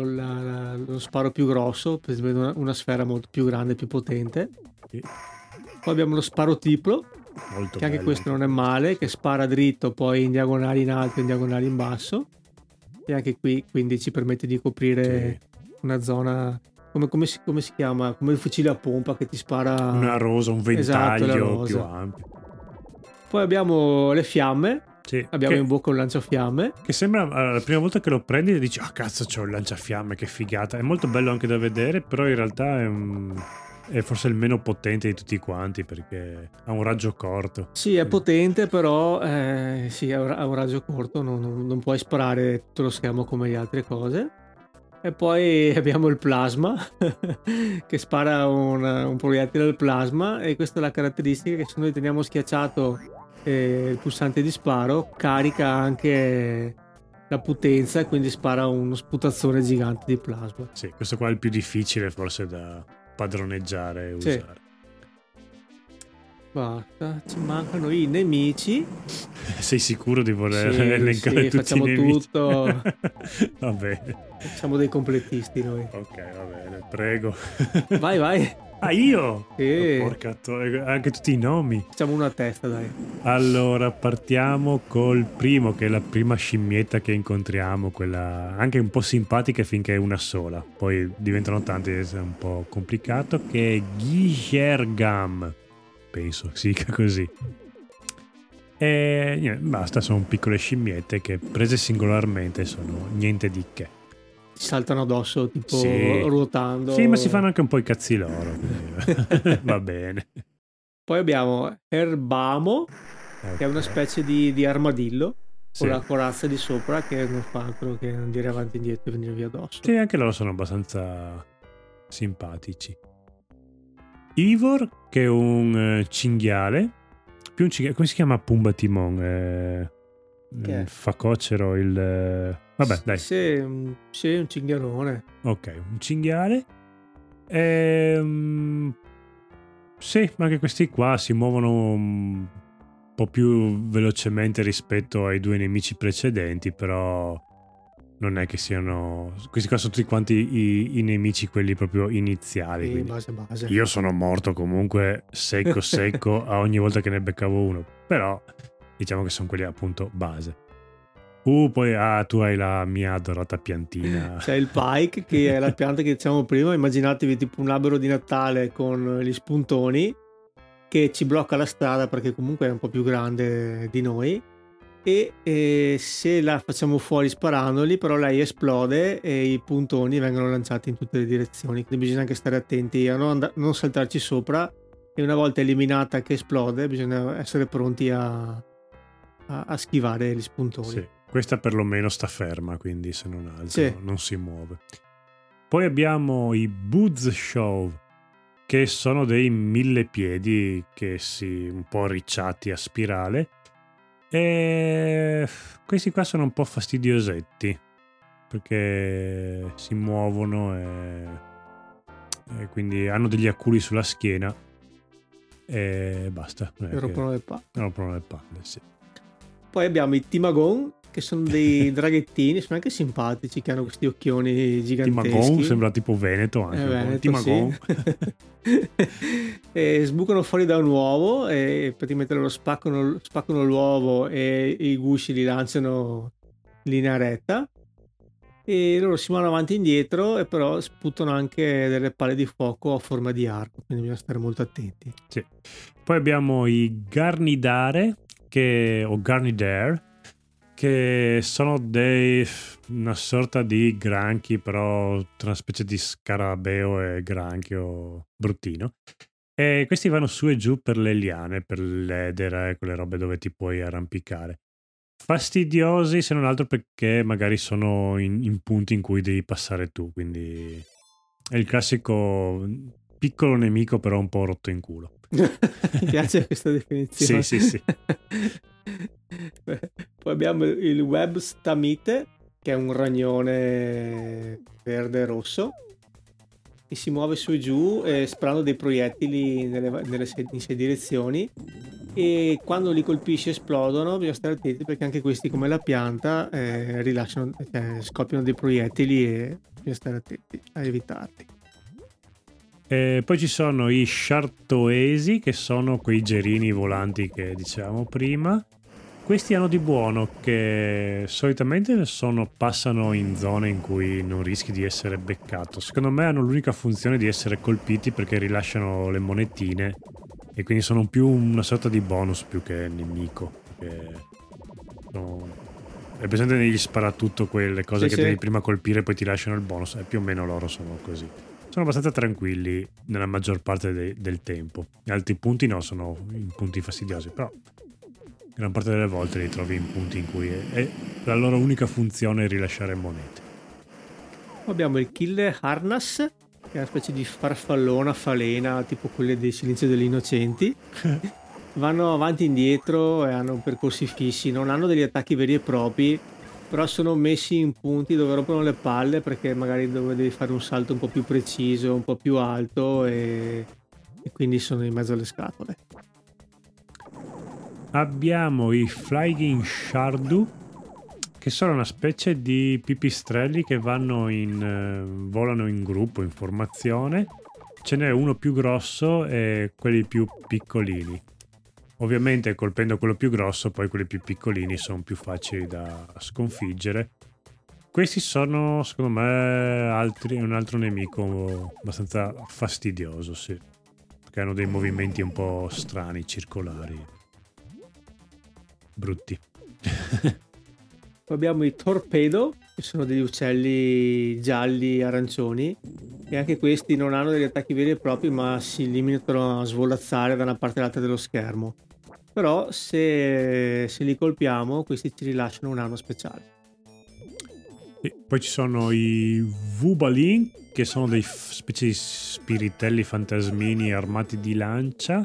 lo sparo più grosso, per esempio una sfera molto più grande, più potente. Sì. Poi abbiamo lo sparo triplo, molto che anche bello, questo non è male, che spara dritto, poi in diagonale in alto e in diagonale in basso. E anche qui quindi ci permette di coprire una zona come si chiama, come il fucile a pompa che ti spara una rosa, un ventaglio più ampio. Poi abbiamo le fiamme. Sì, abbiamo in bocca un lanciafiamme che sembra la prima volta che lo prendi e dici cazzo, c'ho il lanciafiamme, che figata. È molto bello anche da vedere, però in realtà è forse il meno potente di tutti quanti perché ha un raggio corto. Sì, è potente, però ha un raggio corto, non puoi sparare tutto lo schermo come le altre cose. E poi abbiamo il plasma che spara un proiettile al plasma, e questa è la caratteristica, che se noi teniamo schiacciato il pulsante di sparo carica anche la potenza e quindi spara uno sputazzone gigante di plasma. Sì, questo qua è il più difficile forse da padroneggiare e usare. Basta, ci mancano i nemici. Sei sicuro di voler Sì, elencare tutti facciamo i nemici? tutto. Va bene. Siamo dei completisti noi. Ok, va bene, prego. Vai. Ah, io? Sì. Porca anche tutti i nomi. Facciamo una testa, dai. Allora, partiamo col primo, che è la prima scimmietta che incontriamo, quella anche un po' simpatica finché è una sola. Poi diventano tanti ed è un po' complicato, che è Gishergam. Penso sica così. E niente, basta, sono piccole scimmiette che prese singolarmente sono niente di che. Ci saltano addosso tipo Sì. ruotando. Sì, ma si fanno anche un po' i cazzi loro. Va bene. Poi abbiamo Erbamo, che è una specie di armadillo Sì. con la corazza di sopra che non fa altro che andare avanti e indietro e venire via addosso. Sì, anche loro sono abbastanza simpatici. Ivor, che è un cinghiale, più un cinghiale, come si chiama Pumba Timon? Che è? Facocero, vabbè, dai. Sì, un cinghialone. Ok, un cinghiale. Sì, ma anche questi qua si muovono un po' più velocemente rispetto ai due nemici precedenti, però non è che siano... Questi qua sono tutti quanti i nemici, quelli proprio iniziali. Sì, Quindi base. io sono morto comunque secco a ogni volta che ne beccavo uno, però diciamo che sono quelli appunto base. Poi tu hai la mia adorata piantina. C'è il pike, che è la pianta che diciamo prima. Immaginatevi tipo un albero di Natale con gli spuntoni che ci blocca la strada perché comunque è un po' più grande di noi. E se la facciamo fuori sparandoli, però lei esplode e i puntoni vengono lanciati in tutte le direzioni, quindi bisogna anche stare attenti a non saltarci sopra, e una volta eliminata che esplode bisogna essere pronti a schivare gli spuntoni. Sì, questa perlomeno sta ferma, quindi se non altro Sì. non si muove. Poi abbiamo i Boots Show, che sono dei millepiedi che si un po' arricciati a spirale. E questi qua sono un po' fastidiosetti perché si muovono e quindi hanno degli acculi sulla schiena e basta. Rompono le palle. Rompono le palle, sì. Poi abbiamo i Timagon, che sono dei draghettini, sono anche simpatici, che hanno questi occhioni giganteschi. Timagon sembra tipo Veneto anche. Veneto, Timagon. sì. E sbucano fuori da un uovo e praticamente loro spaccano l'uovo e i gusci li lanciano in linea retta, e loro si muovono avanti e indietro, e però sputano anche delle palle di fuoco a forma di arco, quindi bisogna stare molto attenti. Sì. Poi abbiamo i Garnidare o Garnidare, che sono una sorta di granchi, però una specie di scarabeo e granchio bruttino. E questi vanno su e giù per le liane, per l'edera e quelle robe dove ti puoi arrampicare. Fastidiosi se non altro perché magari sono in punti in cui devi passare tu, quindi è il classico piccolo nemico però un po' rotto in culo. Mi piace questa definizione. Sì. Poi abbiamo il Web Stamite, che è un ragnone verde e rosso, che si muove su e giù sparando dei proiettili in 6 direzioni, e quando li colpisce esplodono. Bisogna stare attenti perché anche questi, come la pianta, rilasciano, scoppiano dei proiettili, e bisogna stare attenti a evitarli. Poi ci sono i Sciartoesi, che sono quei gerini volanti che dicevamo prima. Questi hanno di buono che solitamente passano in zone in cui non rischi di essere beccato. Secondo me hanno l'unica funzione di essere colpiti perché rilasciano le monetine, e quindi sono più una sorta di bonus più che nemico. È presente negli sparatutto quelle cose Sì, che sì. devi prima colpire e poi ti lasciano il bonus, e più o meno loro sono così. Sono abbastanza tranquilli nella maggior parte del tempo. Gli altri punti no, sono in punti fastidiosi, però gran parte delle volte li trovi in punti in cui la loro unica funzione è rilasciare monete. Abbiamo il Killer Harnass, che è una specie di farfallona falena, tipo quelle dei Silenzio degli Innocenti. Vanno avanti e indietro e hanno percorsi fissi, non hanno degli attacchi veri e propri, però sono messi in punti dove rompono le palle, perché magari dove devi fare un salto un po' più preciso, un po' più alto, e quindi sono in mezzo alle scatole. Abbiamo i Flying Shardu, che sono una specie di pipistrelli che volano in gruppo, in formazione. Ce n'è uno più grosso e quelli più piccolini. Ovviamente colpendo quello più grosso, poi quelli più piccolini sono più facili da sconfiggere. Questi sono, secondo me, un altro nemico abbastanza fastidioso, sì. Perché hanno dei movimenti un po' strani, circolari. Brutti. Poi abbiamo i Torpedo, che sono degli uccelli gialli arancioni, e anche questi non hanno degli attacchi veri e propri, ma si limitano a svolazzare da una parte all'altra dello schermo. Però se li colpiamo, questi ci rilasciano un'arma speciale. E poi ci sono i Vubalin, che sono dei specie di spiritelli fantasmini armati di lancia.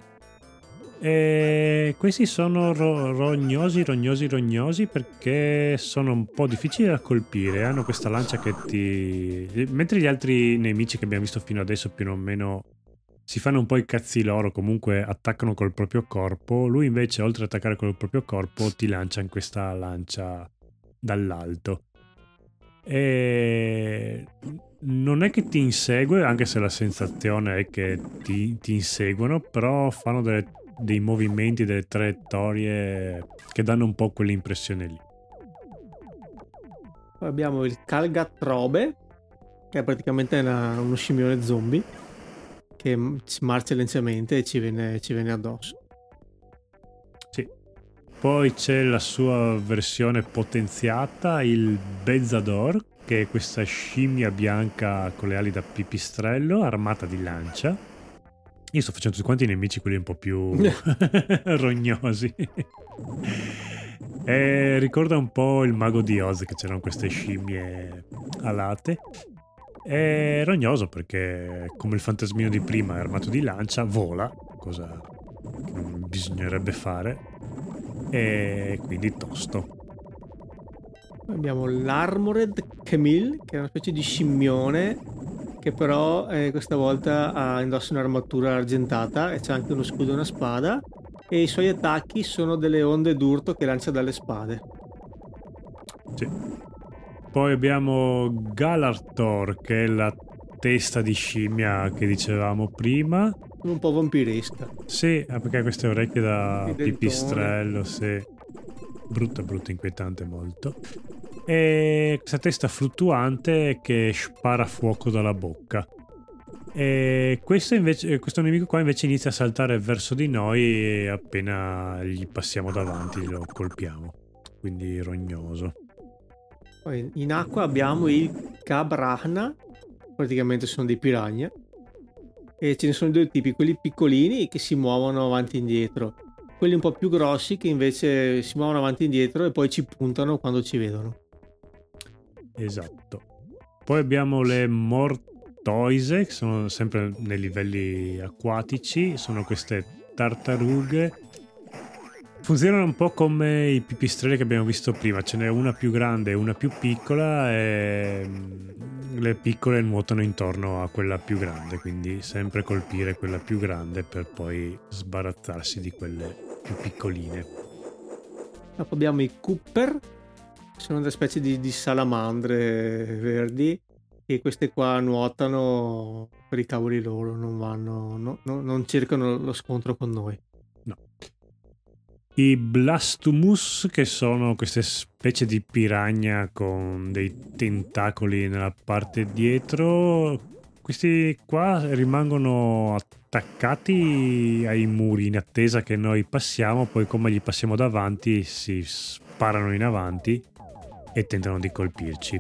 E questi sono rognosi perché sono un po' difficili da colpire. Hanno questa lancia che mentre gli altri nemici che abbiamo visto fino adesso più o meno si fanno un po' i cazzi loro, comunque attaccano col proprio corpo, lui invece oltre ad attaccare col proprio corpo ti lancia in questa lancia dall'alto. E non è che ti insegue, anche se la sensazione è che ti inseguono, però fanno dei movimenti, delle traiettorie che danno un po' quell'impressione lì. Poi abbiamo il Calgatrobe, che è praticamente uno scimmione zombie che marcia lentamente e ci viene addosso. Sì. Poi c'è la sua versione potenziata, il Bezzador, che è questa scimmia bianca con le ali da pipistrello armata di lancia. Io sto facendo tutti quanti i nemici, quelli un po' più rognosi. E ricorda un po' il mago di Oz, che c'erano queste scimmie alate. È rognoso perché, come il fantasmino di prima, è armato di lancia, vola, cosa che non bisognerebbe fare, e quindi tosto. Abbiamo l'Armored Camille, che è una specie di scimmione che però questa volta indossa un'armatura argentata e c'è anche uno scudo e una spada, e i suoi attacchi sono delle onde d'urto che lancia dalle spade. Sì. Poi abbiamo Galartor, che è la testa di scimmia che dicevamo prima. Un po' vampiresca. Sì, perché ha queste orecchie da pipistrello, sì. Brutta, inquietante molto. E questa testa fluttuante che spara fuoco dalla bocca. E questo nemico qua invece inizia a saltare verso di noi e appena gli passiamo davanti lo colpiamo. Quindi rognoso. Poi in acqua abbiamo il Cabrahna, praticamente sono dei piranha, e ce ne sono due tipi, quelli piccolini che si muovono avanti e indietro, quelli un po' più grossi che invece si muovono avanti e indietro e poi ci puntano quando ci vedono. Esatto. Poi abbiamo le Mortoise, che sono sempre nei livelli acquatici, sono queste tartarughe. Funzionano un po' come i pipistrelli che abbiamo visto prima, ce n'è una più grande e una più piccola e le piccole nuotano intorno a quella più grande, quindi sempre colpire quella più grande per poi sbarazzarsi di quelle più piccoline. Dopo abbiamo i Cooper, sono delle specie di salamandre verdi, e queste qua nuotano per i cavoli loro, non cercano lo scontro con noi. No. I Blastumus, che sono queste specie di piranha con dei tentacoli nella parte dietro, questi qua rimangono attaccati ai muri in attesa che noi passiamo, poi come gli passiamo davanti si sparano in avanti e tentano di colpirci.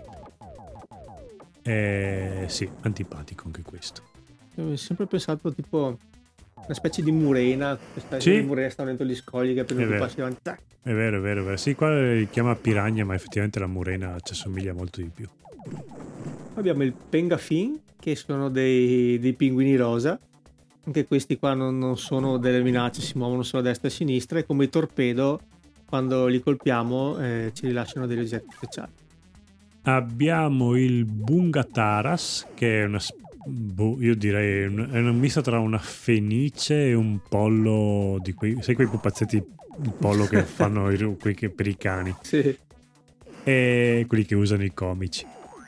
Sì, antipatico anche questo. Ho sempre pensato tipo una specie di murena, sì. Le murene stanno dentro gli scogli che appena tu passi davanti. È vero. Sì, qua li chiama piranha, ma effettivamente la murena ci assomiglia molto di più. Abbiamo il Pengafin, che sono dei pinguini rosa. Anche questi qua non sono delle minacce, si muovono solo a destra e a sinistra, e come i torpedo, quando li colpiamo ci rilasciano degli oggetti speciali. Abbiamo il Bungataras, che è una io direi è una mista tra una fenice e un pollo di quei, sai, quei pupazzetti di pollo che fanno quelli per i cani. Sì. E quelli che usano i comici.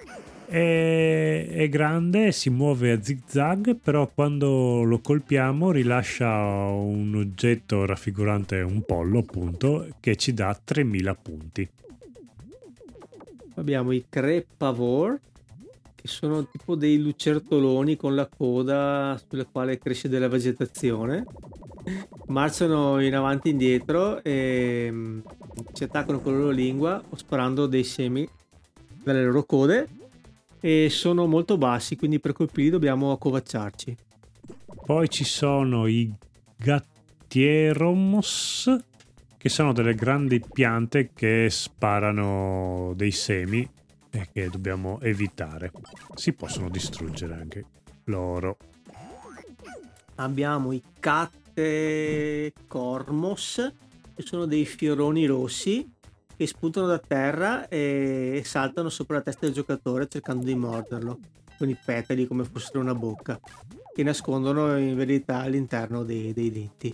È grande, si muove a zig-zag, però quando lo colpiamo rilascia un oggetto raffigurante un pollo, appunto, che ci dà 3000 punti. Abbiamo i Crepavor, che sono tipo dei lucertoloni con la coda sulla quale cresce della vegetazione. Marciano in avanti e indietro e ci attaccano con la loro lingua o sparando dei semi dalle loro code, e sono molto bassi, quindi per colpirli dobbiamo accovacciarci. Poi ci sono i Gattieromos, che sono delle grandi piante che sparano dei semi e che dobbiamo evitare. Si possono distruggere anche loro. Abbiamo i Cattecormos, che sono dei fioroni rossi che spuntano da terra e saltano sopra la testa del giocatore cercando di morderlo con i petali come fossero una bocca, che nascondono in verità all'interno dei denti.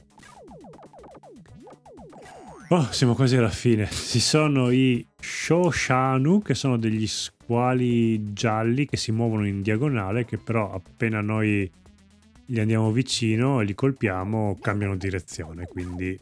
Oh, siamo quasi alla fine. Ci sono i Shoshanu, che sono degli squali gialli che si muovono in diagonale, che però appena noi gli andiamo vicino e li colpiamo cambiano direzione, quindi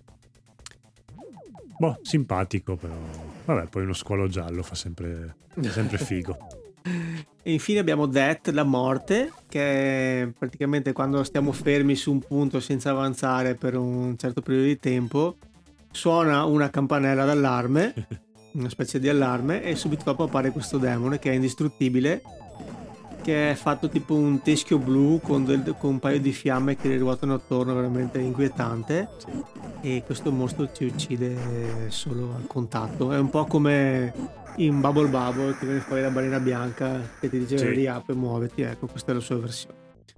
simpatico, però vabbè, poi uno squalo giallo fa sempre figo. E infine abbiamo Death, la morte, che è praticamente quando stiamo fermi su un punto senza avanzare per un certo periodo di tempo, suona una campanella d'allarme, una specie di allarme, e subito dopo appare questo demone che è indistruttibile, che è fatto tipo un teschio blu con un paio di fiamme che ruotano attorno, veramente inquietante. Sì. E questo mostro ci uccide solo al contatto. È un po' come in Bubble Bubble, che viene fuori la balena bianca che ti dice sì, riapri e muoviti. Ecco, questa è la sua versione.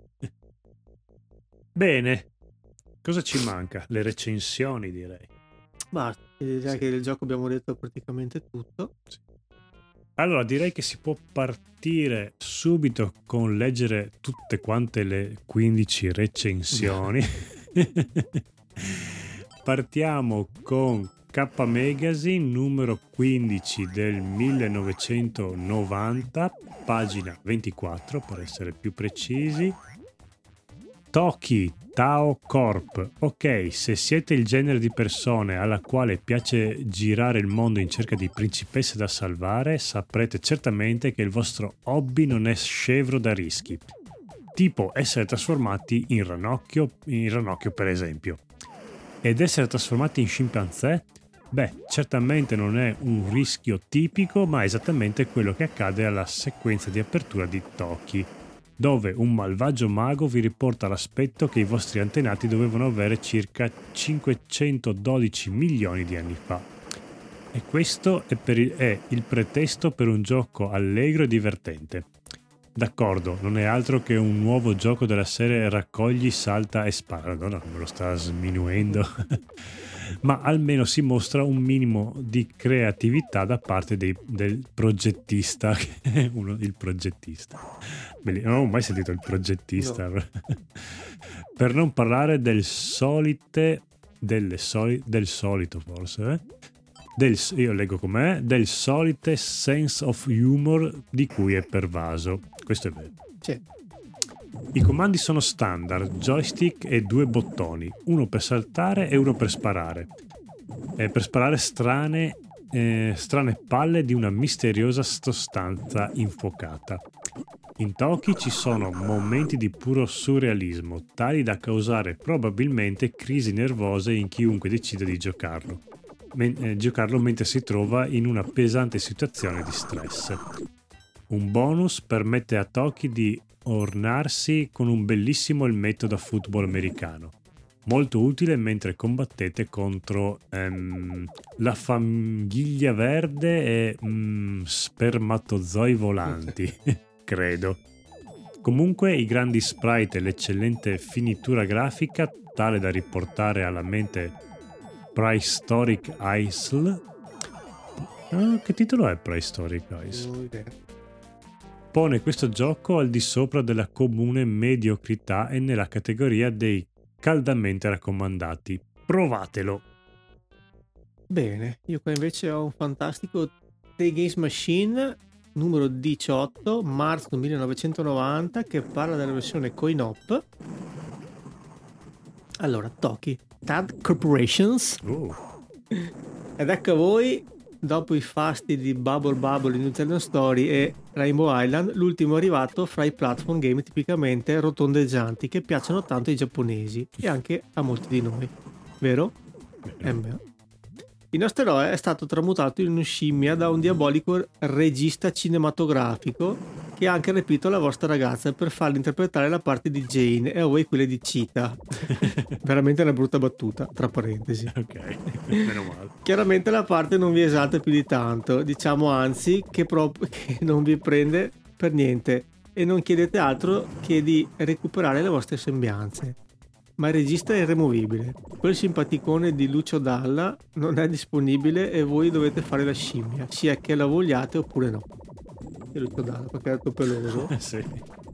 Bene, cosa ci manca? Le recensioni, direi. Basta, direi che del gioco abbiamo detto praticamente tutto. Sì. Allora direi che si può partire subito con leggere tutte quante le 15 recensioni. Partiamo con K Magazine numero 15 del 1990, pagina 24 per essere più precisi. Toki Tao Corp. Ok, se siete il genere di persone alla quale piace girare il mondo in cerca di principesse da salvare, saprete certamente che il vostro hobby non è scevro da rischi, tipo essere trasformati in ranocchio per esempio. Ed essere trasformati in scimpanzé? Beh, certamente non è un rischio tipico, ma è esattamente quello che accade alla sequenza di apertura di Toki, dove un malvagio mago vi riporta l'aspetto che i vostri antenati dovevano avere circa 512 milioni di anni fa. E questo è il pretesto per un gioco allegro e divertente. D'accordo, non è altro che un nuovo gioco della serie raccogli, salta e spara. Madonna, come lo sta sminuendo. Ma almeno si mostra un minimo di creatività da parte del progettista. Il progettista. Non ho mai sentito il progettista. No. Per non parlare del solito forse, io leggo com'è, del solite sense of humor di cui è pervaso. Questo è vero. Sì. I comandi sono standard, joystick e 2 bottoni, uno per saltare e uno per sparare. Per sparare strane palle di una misteriosa sostanza infuocata. In Toki ci sono momenti di puro surrealismo, tali da causare probabilmente crisi nervose in chiunque decida di giocarlo mentre si trova in una pesante situazione di stress. Un bonus permette a Toki di ornarsi con un bellissimo elmetto da football americano, molto utile mentre combattete contro la famiglia verde e spermatozoi volanti, credo. Comunque i grandi sprite e l'eccellente finitura grafica, tale da riportare alla mente Prehistoric Isle. Che titolo è Prehistoric Isle? pone questo gioco al di sopra della comune mediocrità e nella categoria dei caldamente raccomandati. Provatelo! Bene, io qua invece ho un fantastico The Games Machine numero 18, marzo 1990, che parla della versione coin-op. Allora, Toki, Tad Corporations. Ed ecco a voi, dopo i fasti di Bubble Bubble in Nintendo Story e Rainbow Island, l'ultimo arrivato fra i platform game tipicamente rotondeggianti che piacciono tanto ai giapponesi e anche a molti di noi, vero? Il nostro eroe è stato tramutato in una scimmia da un diabolico regista cinematografico che ha anche rapito la vostra ragazza per farle interpretare la parte di Jane e a voi quelle di Cheetah. Veramente una brutta battuta, tra parentesi. Ok, meno male. Chiaramente la parte non vi esalta più di tanto, diciamo anzi che non vi prende per niente e non chiedete altro che di recuperare le vostre sembianze. Ma il regista è irremovibile. Quel simpaticone di Lucio Dalla non è disponibile e voi dovete fare la scimmia, sia che la vogliate oppure no. E Lucio Dalla, perché è tutto peloso. Sì.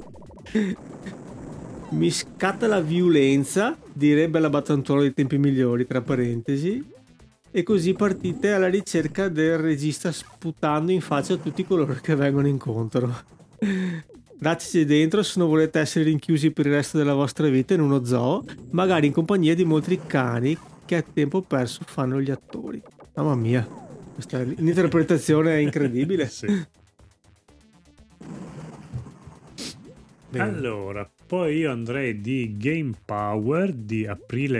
Mi scatta la violenza, direbbe la Battantuono dei tempi migliori, tra parentesi, e così partite alla ricerca del regista sputando in faccia a tutti coloro che vengono incontro. Dateci dentro se non volete essere rinchiusi per il resto della vostra vita in uno zoo, magari in compagnia di molti cani che a tempo perso fanno gli attori. Mamma mia, questa l'interpretazione è incredibile. Sì. Allora, poi io andrei di Game Power di aprile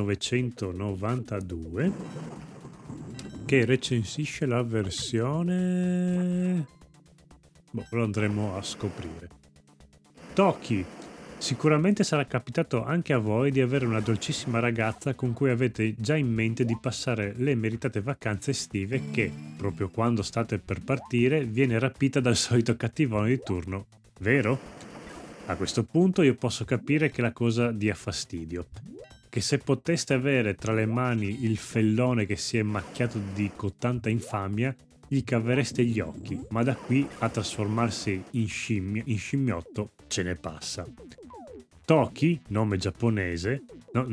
1992 che recensisce la versione... lo andremo a scoprire. Toki. Sicuramente sarà capitato anche a voi di avere una dolcissima ragazza con cui avete già in mente di passare le meritate vacanze estive che, proprio quando state per partire, viene rapita dal solito cattivone di turno, vero? A questo punto io posso capire che la cosa dia fastidio. Che se poteste avere tra le mani il fellone che si è macchiato di cotanta infamia, gli cavereste gli occhi, ma da qui a trasformarsi in scimmiotto ce ne passa. Toki, nome giapponese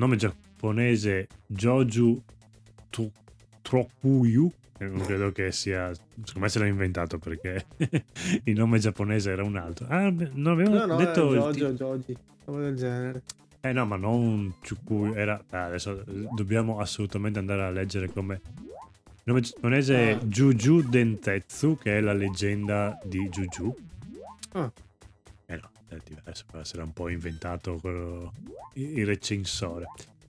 Joju Trokuyu, non credo che sia, secondo me se l'ha inventato perché il nome giapponese era un altro. Non avevo detto Joji, nome del genere. No, ma non Chukuyu, era... adesso dobbiamo assolutamente andare a leggere come... Il nome giapponese è Juju Dentetsu, che è la leggenda di Juju. No, è diverso, può essere un po' inventato il recensore.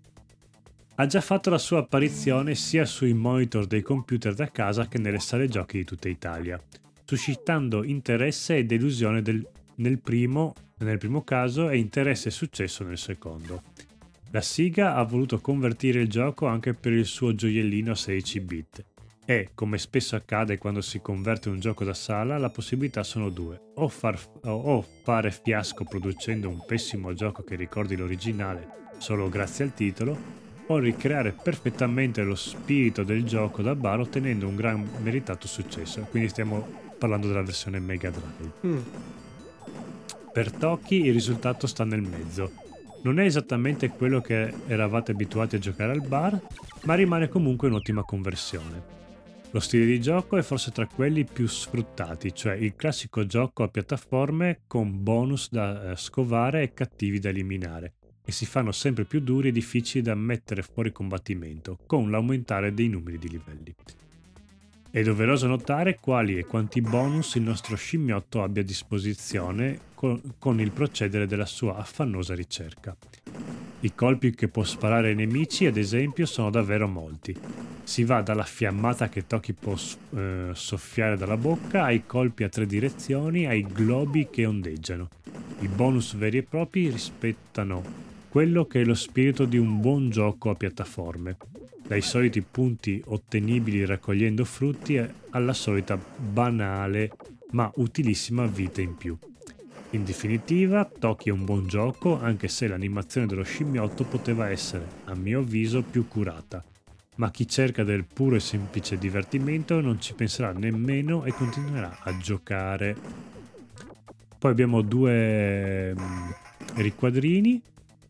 Ha già fatto la sua apparizione sia sui monitor dei computer da casa che nelle sale giochi di tutta Italia, suscitando interesse e delusione nel primo caso e interesse e successo nel secondo. La Sega ha voluto convertire il gioco anche per il suo gioiellino a 16 bit e, come spesso accade quando si converte un gioco da sala, la possibilità sono due: o fare fiasco producendo un pessimo gioco che ricordi l'originale solo grazie al titolo, o ricreare perfettamente lo spirito del gioco da bar ottenendo un gran meritato successo. Quindi stiamo parlando della versione Mega Drive. Per Toki il risultato sta nel mezzo. Non è esattamente quello che eravate abituati a giocare al bar, ma rimane comunque un'ottima conversione. Lo stile di gioco è forse tra quelli più sfruttati, cioè il classico gioco a piattaforme con bonus da scovare e cattivi da eliminare, e si fanno sempre più duri e difficili da mettere fuori combattimento, con l'aumentare dei numeri di livelli. È doveroso notare quali e quanti bonus il nostro scimmiotto abbia a disposizione con il procedere della sua affannosa ricerca. I colpi che può sparare ai nemici, ad esempio, sono davvero molti. Si va dalla fiammata che Toki può soffiare dalla bocca, ai colpi a 3 direzioni, ai globi che ondeggiano. I bonus veri e propri rispettano quello che è lo spirito di un buon gioco a piattaforme, dai soliti punti ottenibili raccogliendo frutti alla solita banale ma utilissima vita in più. In definitiva, Toki è un buon gioco, anche se l'animazione dello scimmiotto poteva essere, a mio avviso, più curata. Ma chi cerca del puro e semplice divertimento non ci penserà nemmeno e continuerà a giocare. Poi abbiamo due riquadrini.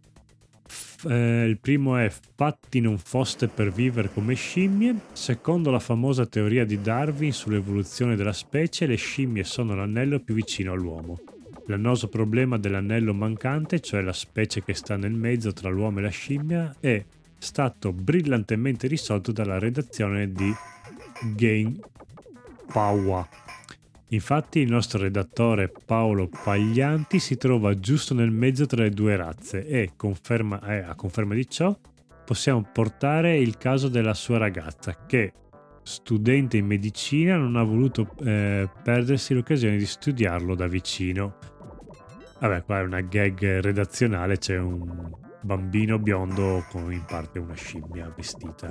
Il primo è fatti non foste per vivere come scimmie. Secondo la famosa teoria di Darwin sull'evoluzione della specie, le scimmie sono l'anello più vicino all'uomo. L'annoso problema dell'anello mancante, cioè la specie che sta nel mezzo tra l'uomo e la scimmia, è stato brillantemente risolto dalla redazione di Game Power. Infatti il nostro redattore Paolo Paglianti si trova giusto nel mezzo tra le due razze e a conferma di ciò possiamo portare il caso della sua ragazza che, studente in medicina, non ha voluto perdersi l'occasione di studiarlo da vicino. Vabbè, qua è una gag redazionale, c'è un bambino biondo con in parte una scimmia vestita.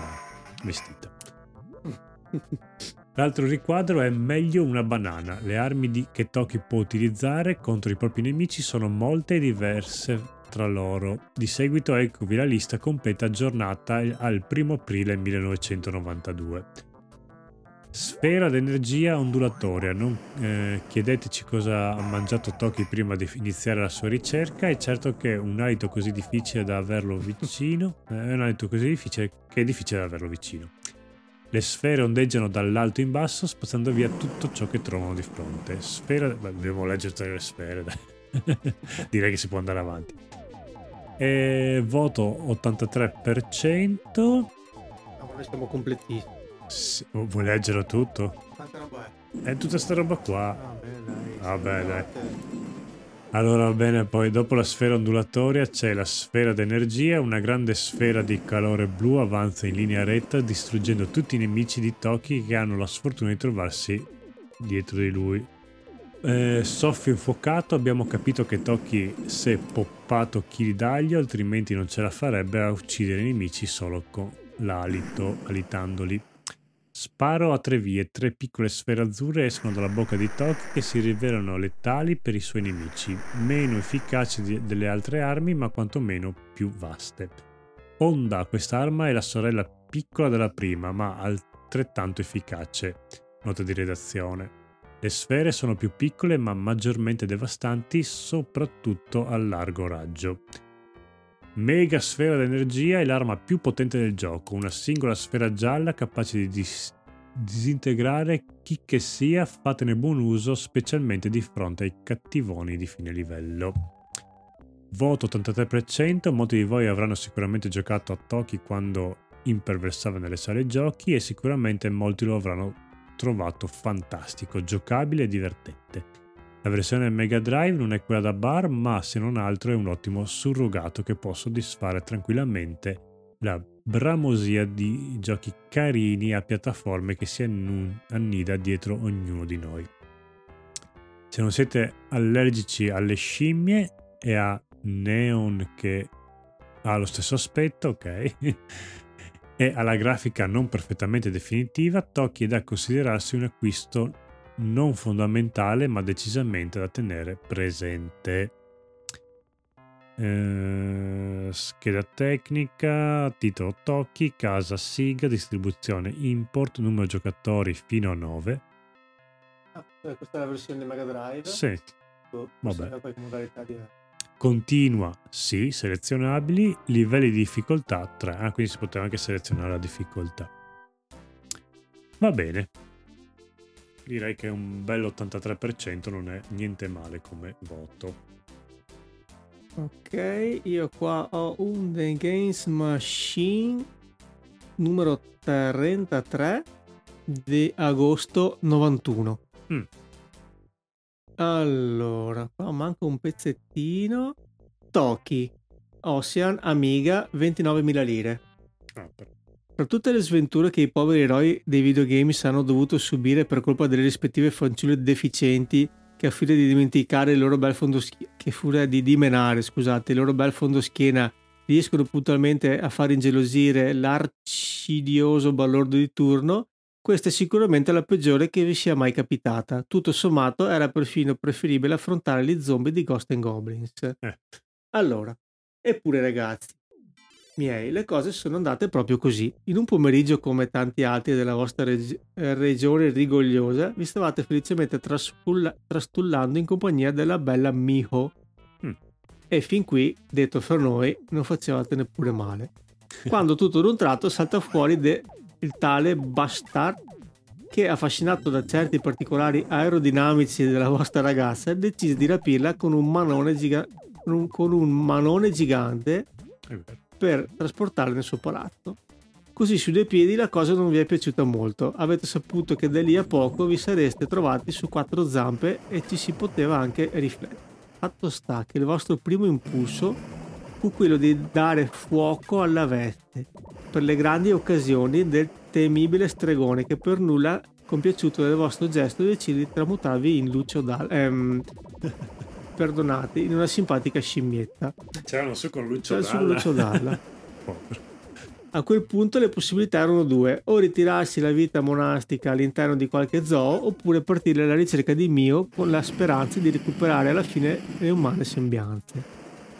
L'altro riquadro è meglio una banana. Le armi che Toki può utilizzare contro i propri nemici sono molte e diverse tra loro. Di seguito eccovi la lista completa aggiornata al 1 aprile 1992. Sfera d'energia ondulatoria. Non chiedeteci cosa ha mangiato Toki prima di iniziare la sua ricerca. È certo che un alito così difficile da averlo vicino è un alito così difficile che è difficile da averlo vicino. Le sfere ondeggiano dall'alto in basso, spazzando via tutto ciò che trovano di fronte. Dobbiamo leggere tutte le sfere. Direi che si può andare avanti. Voto 83%. Noi siamo completissimi. Vuoi leggerlo tutto? Quanta roba è? È tutta sta roba qua. Vabbè, dai. Allora, va bene, poi dopo la sfera ondulatoria c'è la sfera d'energia. Una grande sfera di calore blu avanza in linea retta distruggendo tutti i nemici di Toki che hanno la sfortuna di trovarsi dietro di lui. Soffio infuocato. Abbiamo capito che Toki si è poppato chili d'aglio, altrimenti non ce la farebbe a uccidere i nemici solo con l'alito, alitandoli. Sparo a 3 vie. 3 piccole sfere azzurre escono dalla bocca di Toki che si rivelano letali per i suoi nemici, meno efficaci delle altre armi ma quantomeno più vaste. Onda. Quest'arma è la sorella piccola della prima ma altrettanto efficace. Nota di redazione. Le sfere sono più piccole ma maggiormente devastanti, soprattutto a largo raggio. Mega sfera d'energia è l'arma più potente del gioco, una singola sfera gialla capace di disintegrare chi che sia. Fatene buon uso, specialmente di fronte ai cattivoni di fine livello. Voto 83%. Molti di voi avranno sicuramente giocato a Toki quando imperversava nelle sale giochi e sicuramente molti lo avranno trovato fantastico, giocabile e divertente. La versione Mega Drive non è quella da bar, ma se non altro è un ottimo surrogato che può soddisfare tranquillamente la bramosia di giochi carini a piattaforme che si annida dietro ognuno di noi. Se non siete allergici alle scimmie e a Neon che ha lo stesso aspetto, ok, e alla grafica non perfettamente definitiva, Toki è da considerarsi un acquisto non fondamentale ma decisamente da tenere presente. Scheda tecnica, titolo Toki, casa Siga, distribuzione import, numero giocatori fino a 9. Questa è la versione Mega Drive? Sì. Vabbè. Qualche modalità diversa. Continua, sì, selezionabili, livelli di difficoltà 3, quindi si poteva anche selezionare la difficoltà. Va bene. Direi che un bello 83% non è niente male come voto. Ok, io qua ho un The Games Machine numero 33 di agosto 91. Allora, qua manca un pezzettino. Toki, Ocean, Amiga, 29.000 lire. Tra tutte le sventure che i poveri eroi dei videogames hanno dovuto subire per colpa delle rispettive fanciulle deficienti che a furia di dimenticare il loro bel fondoschiena riescono puntualmente a far ingelosire l'arcidioso balordo di turno, questa è sicuramente la peggiore che vi sia mai capitata. Tutto sommato era perfino preferibile affrontare gli zombie di Ghost and Goblins. Allora, eppure ragazzi, miei, le cose sono andate proprio così. In un pomeriggio come tanti altri della vostra regione rigogliosa, vi stavate felicemente trastullando in compagnia della bella Miho. E fin qui, detto fra noi, non facevate neppure male. Quando tutto ad un tratto salta fuori il tale Bastard che, affascinato da certi particolari aerodinamici della vostra ragazza, decise di rapirla con un manone gigante per trasportarla nel suo palazzo. Così su due piedi la cosa non vi è piaciuta molto. Avete saputo che da lì a poco vi sareste trovati su quattro zampe e ci si poteva anche riflettere. Fatto sta che il vostro primo impulso fu quello di dare fuoco alla veste per le grandi occasioni del temibile stregone, che per nulla compiaciuto del vostro gesto decide di tramutarvi in Lucio perdonate, in una simpatica scimmietta. C'erano su con Lucio Dalla. A quel punto le possibilità erano due: o ritirarsi la vita monastica all'interno di qualche zoo, oppure partire alla ricerca di Mio con la speranza di recuperare alla fine le umane sembianze.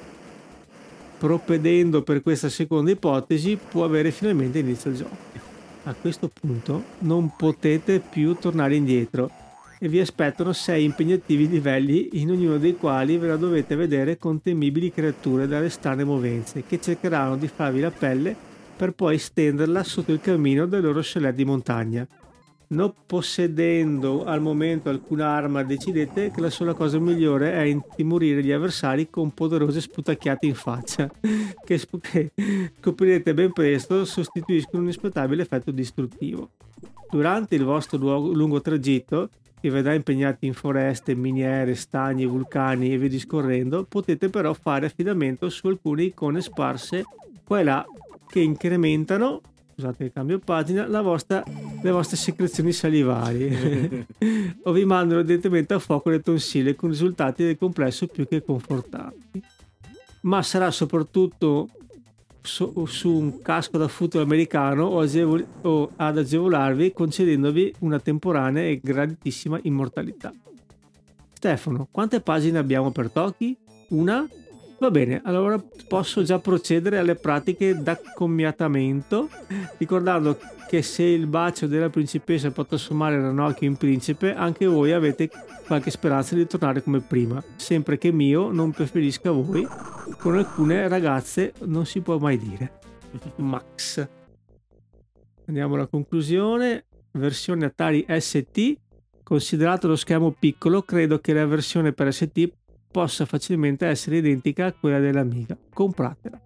Propedendo per questa seconda ipotesi può avere finalmente inizio il gioco. A questo punto non potete più tornare indietro e vi aspettano 6 impegnativi livelli, in ognuno dei quali ve la dovete vedere con temibili creature dalle strane movenze che cercheranno di farvi la pelle per poi stenderla sotto il cammino del loro chalet di montagna. Non possedendo al momento alcuna arma, decidete che la sola cosa migliore è intimorire gli avversari con poderose sputacchiate in faccia che scoprirete ben presto sostituiscono un inaspettabile effetto distruttivo. Durante il vostro lungo tragitto, che vedrà impegnati in foreste, miniere, stagni, vulcani e via discorrendo, potete però fare affidamento su alcune icone sparse qua e là che incrementano, scusate il cambio pagina, le vostre secrezioni salivari o vi mandano direttamente a fuoco le tonsille, con risultati del complesso più che confortanti. Ma sarà soprattutto su un casco da football americano o ad agevolarvi, concedendovi una temporanea e graditissima immortalità. Stefano, quante pagine abbiamo per Toki? Una? Va bene, allora posso già procedere alle pratiche d'accomiatamento, ricordando che se il bacio della principessa può trasformare Ranocchio in principe, anche voi avete qualche speranza di tornare come prima, sempre che Mio non preferisca voi. Con alcune ragazze non si può mai dire. Max. Andiamo alla conclusione. Versione Atari ST. Considerato lo schermo piccolo, credo che la versione per ST possa facilmente essere identica a quella dell'Amiga. Compratela.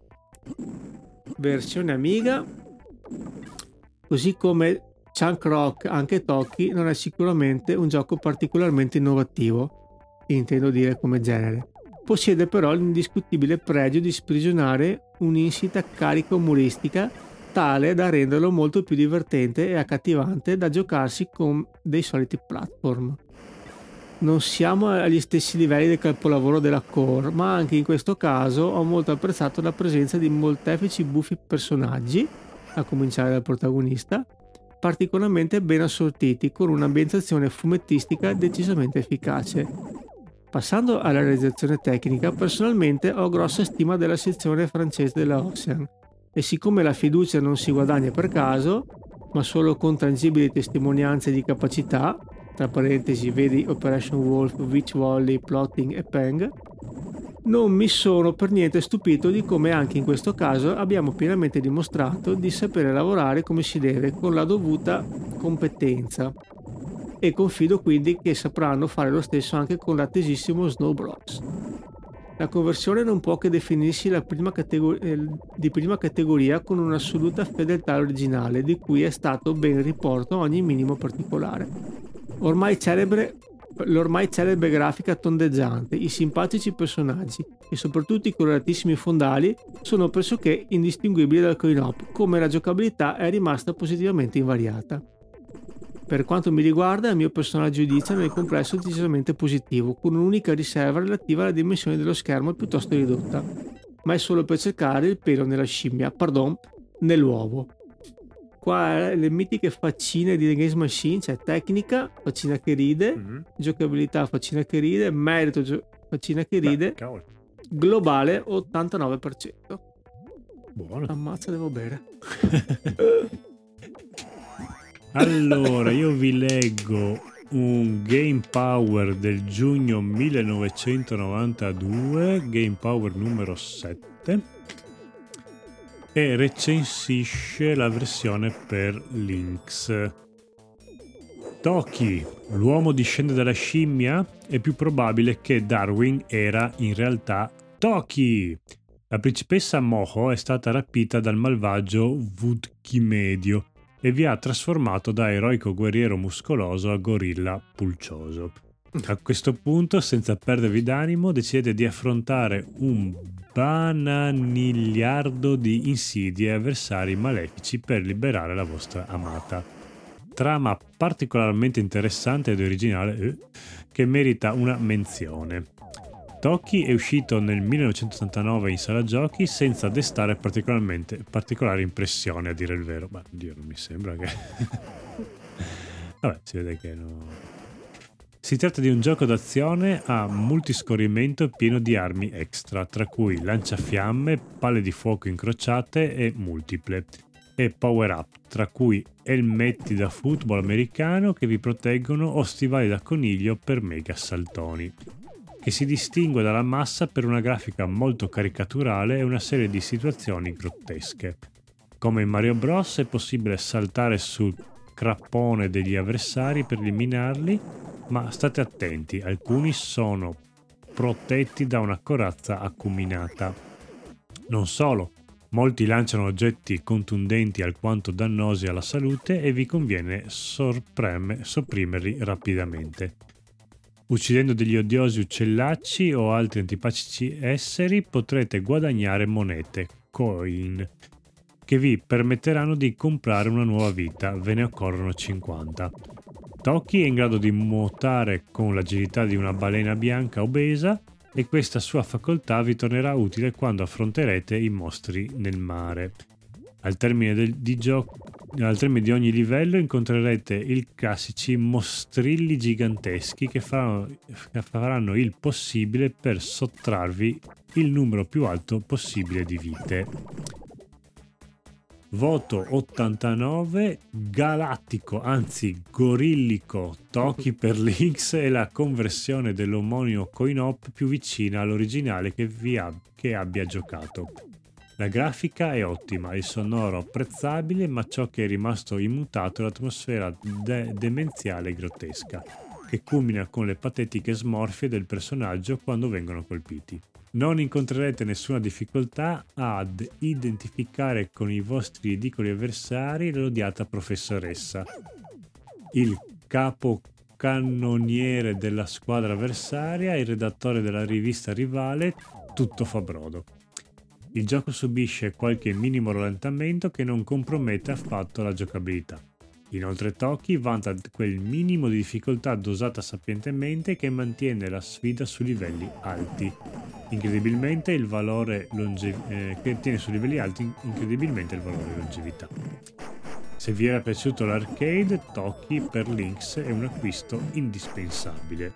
Versione Amiga. Così come Chunk Rock, anche Toki non è sicuramente un gioco particolarmente innovativo, intendo dire come genere. Possiede però l'indiscutibile pregio di sprigionare un'insita carica umoristica tale da renderlo molto più divertente e accattivante da giocarsi con dei soliti platform. Non siamo agli stessi livelli del capolavoro della Core, ma anche in questo caso ho molto apprezzato la presenza di molteplici buffi personaggi, a cominciare dal protagonista, particolarmente ben assortiti, con un'ambientazione fumettistica decisamente efficace. Passando alla realizzazione tecnica, personalmente ho grossa stima della sezione francese della Ocean, e siccome la fiducia non si guadagna per caso, ma solo con tangibili testimonianze di capacità, tra parentesi vedi Operation Wolf, Witch Volley, Plotting e Peng, non mi sono per niente stupito di come anche in questo caso abbiamo pienamente dimostrato di sapere lavorare come si deve, con la dovuta competenza, e confido quindi che sapranno fare lo stesso anche con l'attesissimo Snow Bros. La conversione non può che definirsi di prima categoria, con un'assoluta fedeltà all'originale, di cui è stato ben riporto ogni minimo particolare. L'ormai celebre grafica tondeggiante, i simpatici personaggi e soprattutto i coloratissimi fondali sono pressoché indistinguibili dal coin-op, come la giocabilità è rimasta positivamente invariata. Per quanto mi riguarda, il mio personale giudizio nel complesso è decisamente positivo, con un'unica riserva relativa alla dimensione dello schermo piuttosto ridotta, ma è solo per cercare il pelo nella scimmia, nell'uovo. Qua le mitiche faccine di The Games Machine, c'è tecnica, faccina che ride, giocabilità, faccina che ride, merito, faccina che ride, globale 89%. Buono. Ammazza, devo bere. Allora, io vi leggo un Game Power del giugno 1992, Game Power numero 7, e recensisce la versione per Lynx. Toki, l'uomo discende dalla scimmia? È più probabile che Darwin era in realtà Toki. La principessa Moho è stata rapita dal malvagio Wudkimedio e vi ha trasformato da eroico guerriero muscoloso a gorilla pulcioso. A questo punto, senza perdervi d'animo, decidete di affrontare un bananigliardo di insidie e avversari malefici per liberare la vostra amata. Trama particolarmente interessante ed originale che merita una menzione. Toki è uscito nel 1989 in sala giochi senza destare particolare impressione, a dire il vero. Ma Dio, non mi sembra che... Vabbè, si vede che no. Si tratta di un gioco d'azione a multiscorrimento pieno di armi extra, tra cui lanciafiamme, palle di fuoco incrociate e multiple, e power up, tra cui elmetti da football americano che vi proteggono o stivali da coniglio per mega saltoni, che si distingue dalla massa per una grafica molto caricaturale e una serie di situazioni grottesche. Come in Mario Bros. È possibile saltare sul crappone degli avversari per eliminarli, ma state attenti, alcuni sono protetti da una corazza acuminata. Non solo, molti lanciano oggetti contundenti alquanto dannosi alla salute e vi conviene sopprimerli rapidamente. Uccidendo degli odiosi uccellacci o altri antipatici esseri potrete guadagnare monete, coin, che vi permetteranno di comprare una nuova vita, ve ne occorrono 50. Toki è in grado di nuotare con l'agilità di una balena bianca obesa e questa sua facoltà vi tornerà utile quando affronterete i mostri nel mare. Al termine di ogni livello incontrerete i classici mostrilli giganteschi che faranno il possibile per sottrarvi il numero più alto possibile di vite. Voto 89, galattico, anzi gorillico, Toki per Lynx è la conversione dell'omonimo coin-op più vicina all'originale che abbia giocato. La grafica è ottima, il sonoro apprezzabile, ma ciò che è rimasto immutato è l'atmosfera demenziale e grottesca, che culmina con le patetiche smorfie del personaggio quando vengono colpiti. Non incontrerete nessuna difficoltà ad identificare con i vostri ridicoli avversari l'odiata professoressa, il capocannoniere della squadra avversaria, il redattore della rivista rivale, tutto fa brodo. Il gioco subisce qualche minimo rallentamento che non compromette affatto la giocabilità. Inoltre Toki vanta quel minimo di difficoltà dosata sapientemente che mantiene la sfida su livelli alti. Incredibilmente il valore longevità. Se vi era piaciuto l'arcade, Toki per Lynx è un acquisto indispensabile.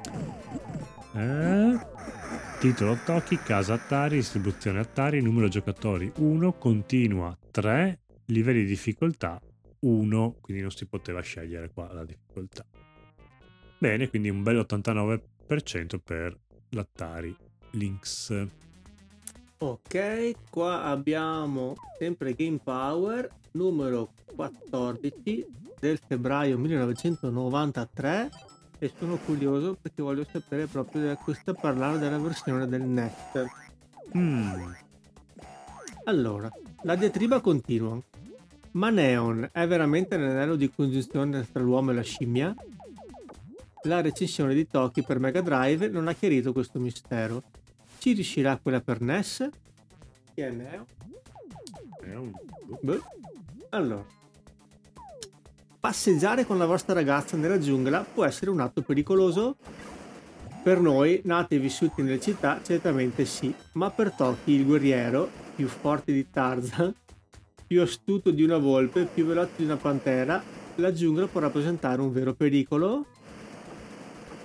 Titolo Toki, casa Atari, distribuzione Atari, numero giocatori 1, continua 3, livelli di difficoltà 1, quindi non si poteva scegliere qua la difficoltà. Bene, quindi un bel 89% per l'Atari Lynx. Ok, qua abbiamo sempre Game Power numero 14 del febbraio 1993 e sono curioso perché voglio sapere proprio di questo, parlare della versione del NES. Allora, la diatriba continua. Ma Neon è veramente l'anello di congiunzione tra l'uomo e la scimmia? La recensione di Toki per Mega Drive non ha chiarito questo mistero. Ci riuscirà quella per NES? Chi è Neo? Allora, passeggiare con la vostra ragazza nella giungla può essere un atto pericoloso? Per noi, nati e vissuti nelle città, certamente sì, ma per Toki, il guerriero, più forte di Tarzan, più astuto di una volpe, più veloce di una pantera, la giungla può rappresentare un vero pericolo?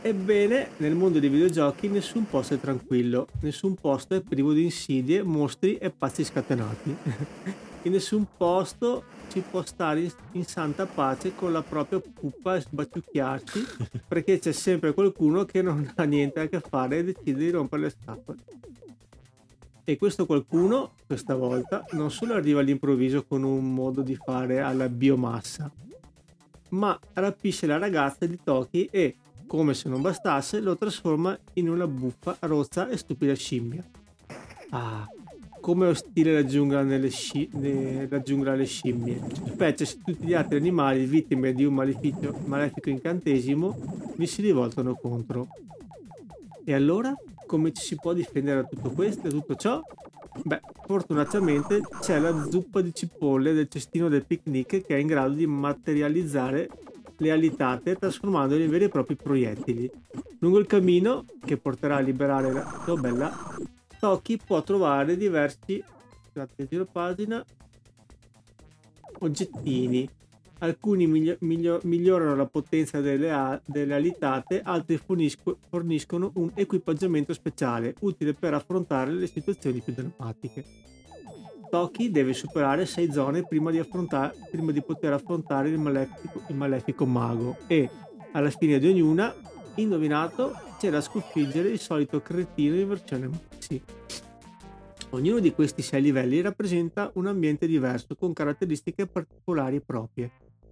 Ebbene, nel mondo dei videogiochi nessun posto è tranquillo, nessun posto è privo di insidie, mostri e pazzi scatenati. In nessun posto si può stare in santa pace con la propria pupa e sbaciucchiarsi, perché c'è sempre qualcuno che non ha niente a che fare e decide di rompere le scatole. E questo qualcuno, questa volta, non solo arriva all'improvviso con un modo di fare alla biomassa, ma rapisce la ragazza di Toki e, come se non bastasse, lo trasforma in una buffa, rozza e stupida scimmia. Ah, come ostile la giungla, la giungla alle scimmie, specie se tutti gli altri animali, vittime di un malefico incantesimo, vi si rivoltano contro. E allora, come ci si può difendere da tutto questo e tutto ciò? Beh, fortunatamente c'è la zuppa di cipolle del cestino del picnic che è in grado di materializzare le alitate trasformandole in veri e propri proiettili. Lungo il cammino che porterà a liberare la sua bella, Toki può trovare diversi, scusate, giro pagina, oggettini. Alcuni migliorano la potenza delle alitate, altri forniscono un equipaggiamento speciale utile per affrontare le situazioni più drammatiche. Toki deve superare 6 zone prima di poter affrontare il malefico mago e, alla fine di ognuna, indovinato, c'è da sconfiggere il solito cretino in versione maxi. Ognuno di questi 6 livelli rappresenta un ambiente diverso con caratteristiche particolari e proprie,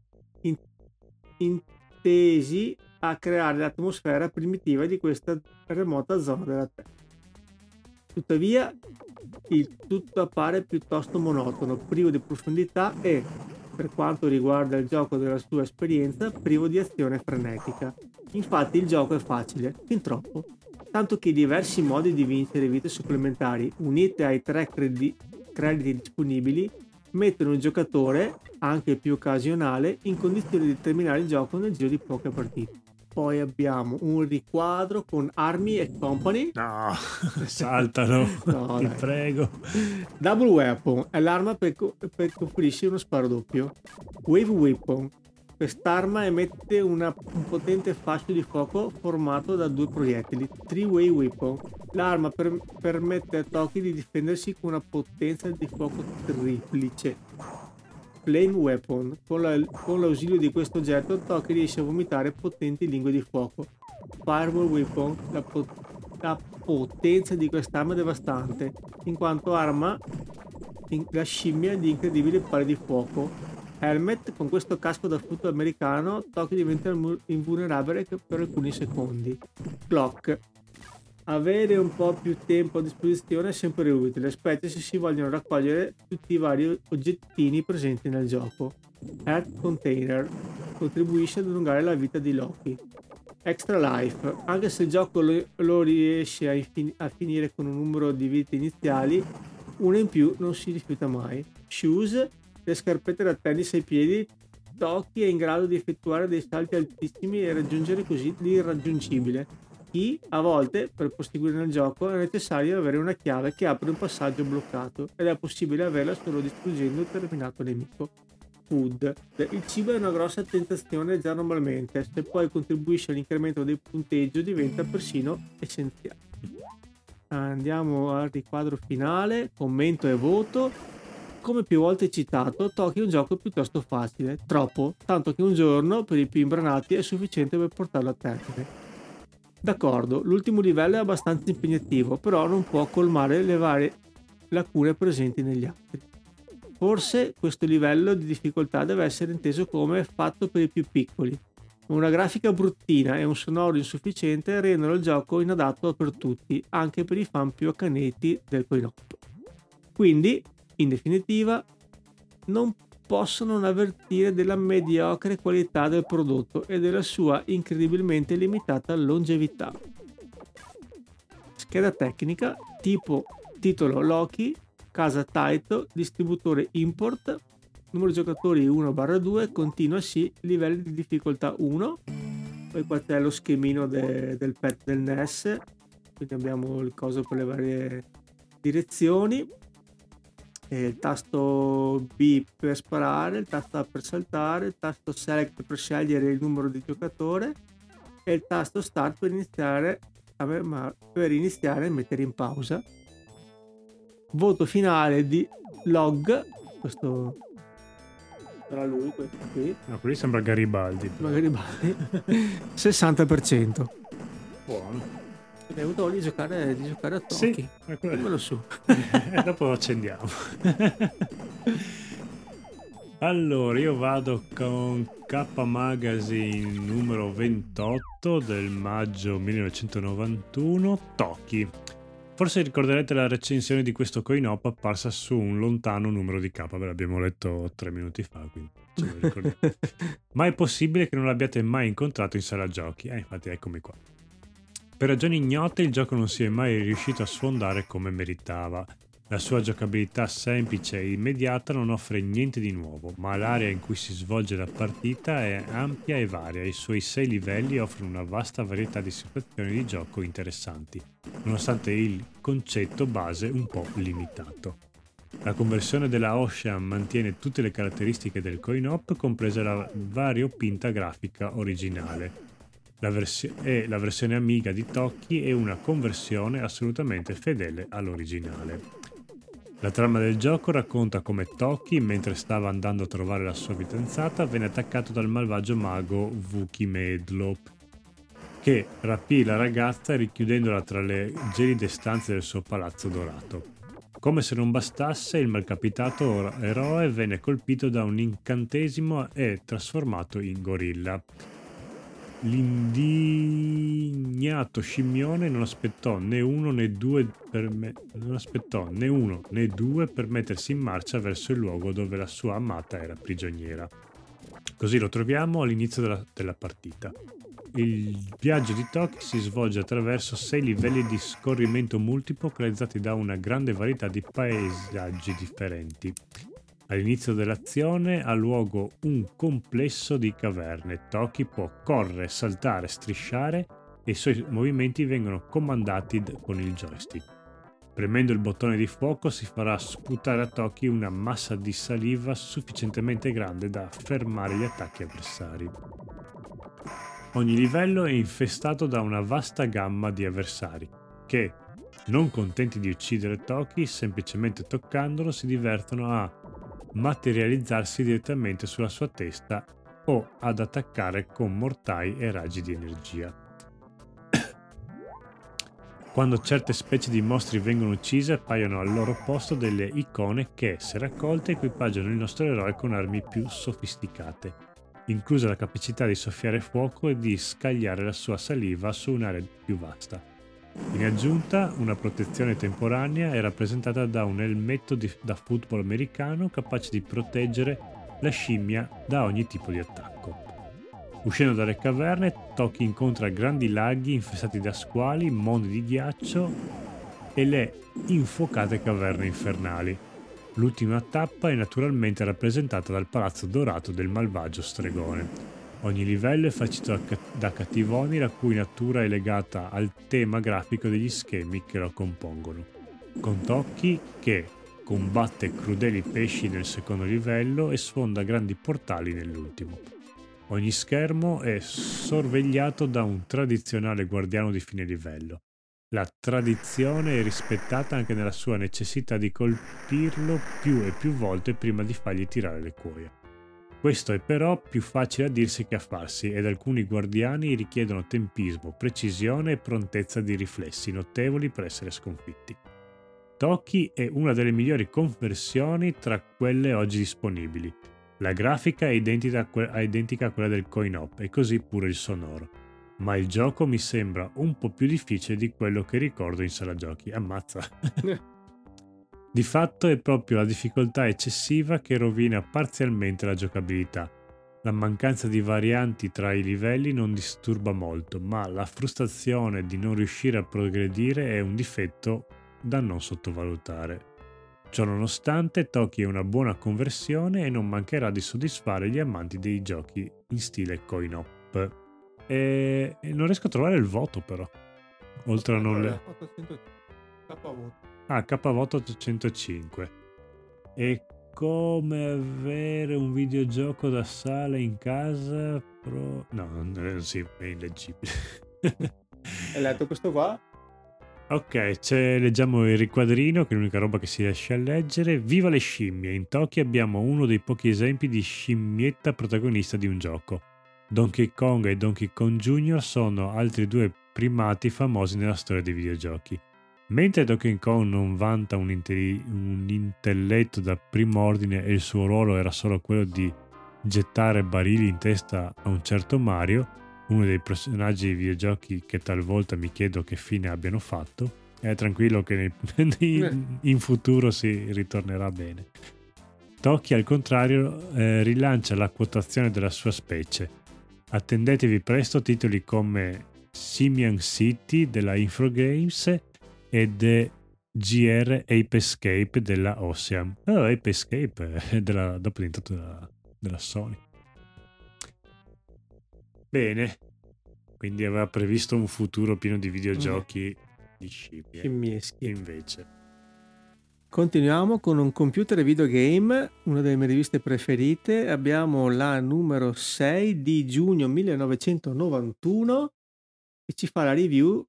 intesi a creare l'atmosfera primitiva di questa remota zona della Terra. Tuttavia, il tutto appare piuttosto monotono, privo di profondità e, per quanto riguarda il gioco della sua esperienza, privo di azione frenetica. Infatti il gioco è facile, fin troppo, tanto che i diversi modi di vincere vite supplementari, unite ai 3 crediti disponibili, mettono il giocatore, anche il più occasionale, in condizione di terminare il gioco nel giro di poche partite. Poi abbiamo un riquadro con armi e company. No, saltano, no, ti dai. prego. Double weapon è l'arma per conferisci uno sparo doppio. Wave weapon. Quest'arma emette un potente fascio di fuoco formato da 2 proiettili. Three-way weapon. L'arma permette a Toki di difendersi con una potenza di fuoco triplice. Flame weapon. Con l'ausilio di questo oggetto Toki riesce a vomitare potenti lingue di fuoco. Fireball weapon. La potenza di quest'arma è devastante, in quanto arma la scimmia di incredibili pali di fuoco. Helmet. Con questo casco da frutto americano Toki diventa invulnerabile per alcuni secondi. Clock. Avere un po' più tempo a disposizione è sempre utile, specie se si vogliono raccogliere tutti i vari oggettini presenti nel gioco. Heart Container. Contribuisce ad allungare la vita di Loki. Extra Life. Anche se il gioco lo riesce a finire con un numero di vite iniziali, una in più non si rifiuta mai. Shoes. Le scarpette da tennis ai piedi. Toki è in grado di effettuare dei salti altissimi e raggiungere così l'irraggiungibile. A volte, per proseguire nel gioco, è necessario avere una chiave che apre un passaggio bloccato ed è possibile averla solo distruggendo un determinato nemico. Food. Il cibo è una grossa tentazione già normalmente, se poi contribuisce all'incremento del punteggio diventa persino essenziale. Andiamo al riquadro finale, commento e voto. Come più volte citato, Toki è un gioco piuttosto facile, troppo, tanto che un giorno, per i più imbranati, è sufficiente per portarlo a termine. D'accordo, l'ultimo livello è abbastanza impegnativo, però non può colmare le varie lacune presenti negli altri. Forse questo livello di difficoltà deve essere inteso come fatto per i più piccoli. Una grafica bruttina e un sonoro insufficiente rendono il gioco inadatto per tutti, anche per i fan più accaniti del coin-op. Quindi, in definitiva, non posso non avvertire della mediocre qualità del prodotto e della sua incredibilmente limitata longevità. Scheda tecnica, titolo Loki, casa Taito, distributore import, numero di giocatori 1/2, continua sì, livelli di difficoltà 1, poi qua c'è lo schemino del pad del NES, quindi abbiamo il coso per le varie direzioni, il tasto B per sparare, il tasto A per saltare, il tasto Select per scegliere il numero di giocatore, e il tasto Start per iniziare a mettere in pausa. Voto finale di Log, questo sarà lui, questo qui. No, quelli sembra Garibaldi. Garibaldi. 60%. Buono. Abbiamo avuto voglia di giocare a Toki. Sì, Dimmelo su. Dopo lo accendiamo. Allora, io vado con K Magazine numero 28 del maggio 1991, Toki. Forse ricorderete la recensione di questo coin-op apparsa su un lontano numero di K, ve l'abbiamo letto 3 minuti fa, quindi ce lo ricordiamo. Ma è possibile che non l'abbiate mai incontrato in sala giochi? Infatti eccomi qua. Per ragioni ignote il gioco non si è mai riuscito a sfondare come meritava. La sua giocabilità semplice e immediata non offre niente di nuovo, ma l'area in cui si svolge la partita è ampia e varia e i suoi 6 livelli offrono una vasta varietà di situazioni di gioco interessanti, nonostante il concetto base un po' limitato. La conversione della Ocean mantiene tutte le caratteristiche del coin-op, compresa la variopinta grafica originale. La versione Amiga di Toki è una conversione assolutamente fedele all'originale. La trama del gioco racconta come Toki, mentre stava andando a trovare la sua fidanzata, venne attaccato dal malvagio mago Vuki Medlo, che rapì la ragazza richiudendola tra le gelide stanze del suo palazzo dorato. Come se non bastasse, il malcapitato eroe venne colpito da un incantesimo e trasformato in gorilla. L'indignato scimmione non aspettò né uno né due per mettersi in marcia verso il luogo dove la sua amata era prigioniera. Così lo troviamo all'inizio della partita. Il viaggio di Toki si svolge attraverso 6 livelli di scorrimento multiplo realizzati da una grande varietà di paesaggi differenti. All'inizio dell'azione ha luogo un complesso di caverne. Toki può correre, saltare, strisciare e i suoi movimenti vengono comandati con il joystick. Premendo il bottone di fuoco si farà sputare a Toki una massa di saliva sufficientemente grande da fermare gli attacchi avversari. Ogni livello è infestato da una vasta gamma di avversari che, non contenti di uccidere Toki, semplicemente toccandolo si divertono a materializzarsi direttamente sulla sua testa o ad attaccare con mortai e raggi di energia. Quando certe specie di mostri vengono uccise appaiono al loro posto delle icone che, se raccolte, equipaggiano il nostro eroe con armi più sofisticate, inclusa la capacità di soffiare fuoco e di scagliare la sua saliva su un'area più vasta. In aggiunta, una protezione temporanea è rappresentata da un elmetto da football americano capace di proteggere la scimmia da ogni tipo di attacco. Uscendo dalle caverne, Toki incontra grandi laghi infestati da squali, mondi di ghiaccio e le infuocate caverne infernali. L'ultima tappa è naturalmente rappresentata dal palazzo dorato del malvagio stregone. Ogni livello è farcito da cattivoni la cui natura è legata al tema grafico degli schemi che lo compongono. Con Toki che combatte crudeli pesci nel secondo livello e sfonda grandi portali nell'ultimo. Ogni schermo è sorvegliato da un tradizionale guardiano di fine livello. La tradizione è rispettata anche nella sua necessità di colpirlo più e più volte prima di fargli tirare le cuoia. Questo è però più facile a dirsi che a farsi ed alcuni guardiani richiedono tempismo, precisione e prontezza di riflessi notevoli per essere sconfitti. Toki è una delle migliori conversioni tra quelle oggi disponibili. La grafica è identica a quella del coin-op e così pure il sonoro. Ma il gioco mi sembra un po' più difficile di quello che ricordo in sala giochi. Ammazza! Di fatto è proprio la difficoltà eccessiva che rovina parzialmente la giocabilità. La mancanza di varianti tra i livelli non disturba molto, ma la frustrazione di non riuscire a progredire è un difetto da non sottovalutare. Ciò nonostante, Toki è una buona conversione e non mancherà di soddisfare gli amanti dei giochi in stile coin-op. E non riesco a trovare il voto però. Oltre a non le... K-voto 805. È come avere un videogioco da sala in casa sì, è illeggibile. Hai letto questo qua? Ok, leggiamo il riquadrino, che è l'unica roba che si riesce a leggere. Viva le scimmie! In Tokyo abbiamo uno dei pochi esempi di scimmietta protagonista di un gioco. Donkey Kong e Donkey Kong Jr. sono altri due primati famosi nella storia dei videogiochi. Mentre Donkey Kong non vanta un intelletto da primo ordine e il suo ruolo era solo quello di gettare barili in testa a un certo Mario, uno dei personaggi dei videogiochi che talvolta mi chiedo che fine abbiano fatto, è tranquillo che in futuro si ritornerà bene. Toki al contrario rilancia la quotazione della sua specie. Attendetevi presto titoli come Simian City della Infogrames e The GR Ape Escape della Ocean. Ape Escape è dopo è diventato della Sony. Bene, quindi aveva previsto un futuro pieno di videogiochi di scimmie. Scimmieschi. Invece continuiamo con un computer videogame, una delle mie riviste preferite. Abbiamo la numero 6 di giugno 1991 e ci fa la review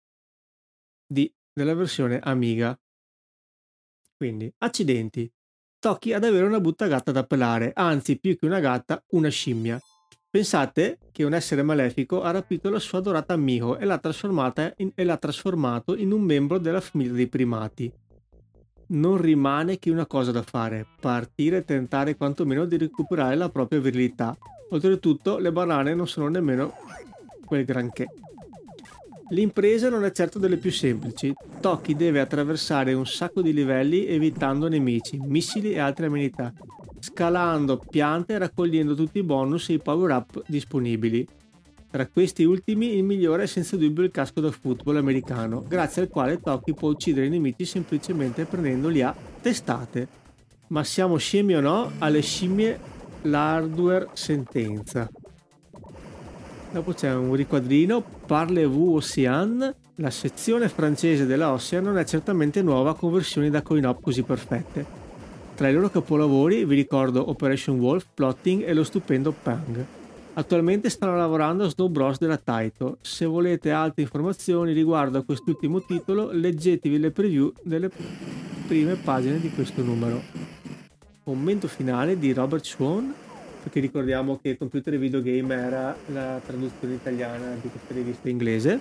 della versione Amiga. Quindi, accidenti, tocchi ad avere una brutta gatta da pelare, anzi più che una gatta, una scimmia. Pensate che un essere malefico ha rapito la sua adorata Miho e l'ha trasformato in un membro della famiglia dei primati. Non rimane che una cosa da fare: partire e tentare quantomeno di recuperare la propria virilità. Oltretutto, le banane non sono nemmeno quel granché. L'impresa non è certo delle più semplici. Toki deve attraversare un sacco di livelli evitando nemici, missili e altre amenità, scalando piante e raccogliendo tutti i bonus e i power up disponibili. Tra questi ultimi il migliore è senza dubbio il casco da football americano, grazie al quale Toki può uccidere i nemici semplicemente prendendoli a testate. Ma siamo scemi o no? Alle scimmie l'hardware sentenza. Dopo c'è un riquadrino, Parlez-vous Océan? La sezione francese della Ocean non è certamente nuova con versioni da coin-op così perfette. Tra i loro capolavori vi ricordo Operation Wolf, Plotting e lo stupendo Pang. Attualmente stanno lavorando a Snow Bros della Taito. Se volete altre informazioni riguardo a quest'ultimo titolo, leggetevi le preview delle prime pagine di questo numero. Commento finale di Robert Swan, perché ricordiamo che Computer Videogame era la traduzione italiana di questa rivista inglese,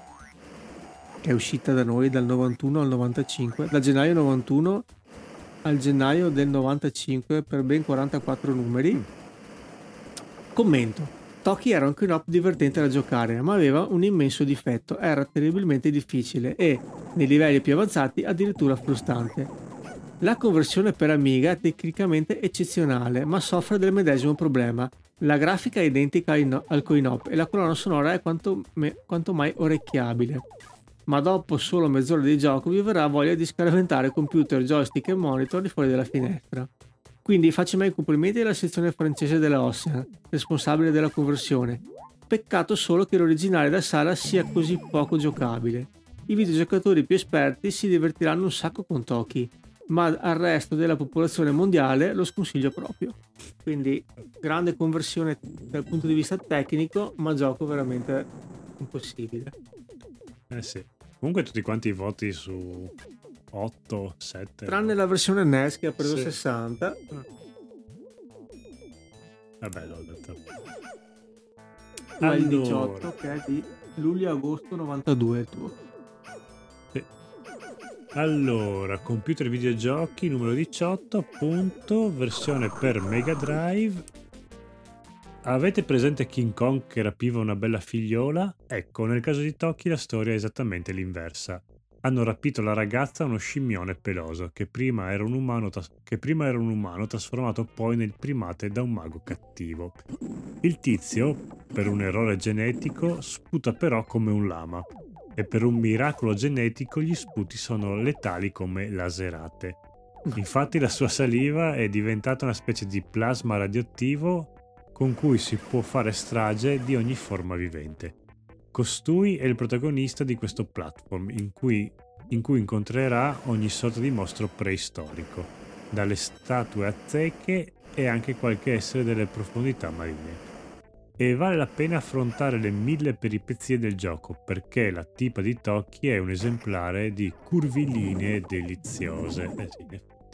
che è uscita da noi dal 91 al 95, da gennaio 91 al gennaio del 95 per ben 44 numeri. Commento: Toki era un coin-op divertente da giocare, ma aveva un immenso difetto: era terribilmente difficile e, nei livelli più avanzati, addirittura frustrante. La conversione per Amiga è tecnicamente eccezionale, ma soffre del medesimo problema. La grafica è identica al coin-op e la colonna sonora è quanto mai orecchiabile. Ma dopo solo mezz'ora di gioco vi verrà voglia di scaraventare computer, joystick e monitor di fuori dalla finestra. Quindi faccio i miei complimenti alla sezione francese della Ocean, responsabile della conversione. Peccato solo che l'originale da sala sia così poco giocabile. I videogiocatori più esperti si divertiranno un sacco con Toki, ma al resto della popolazione mondiale lo sconsiglio proprio. Quindi grande conversione dal punto di vista tecnico, ma gioco veramente impossibile. Sì. Comunque tutti quanti i voti su 8, 7. Tranne la versione NES che ha preso 60. Vabbè, l'ho detto. Allora, il 18 che è di luglio-agosto 92 il tuo. Allora, computer videogiochi numero 18, appunto, versione per Mega Drive. Avete presente King Kong che rapiva una bella figliola? Ecco, nel caso di Toki la storia è esattamente l'inversa. Hanno rapito la ragazza a uno scimmione peloso che prima era un umano trasformato poi nel primate da un mago cattivo. Il tizio, per un errore genetico, sputa però come un lama. E per un miracolo genetico gli sputi sono letali come laserate. Infatti la sua saliva è diventata una specie di plasma radioattivo con cui si può fare strage di ogni forma vivente. Costui è il protagonista di questo platform in cui incontrerà ogni sorta di mostro preistorico, dalle statue a zecche e anche qualche essere delle profondità marine. e vale la pena affrontare le 1000 peripezie del gioco, perché la tipa di Toki è un esemplare di curvilinee deliziose. Sì, in effetti.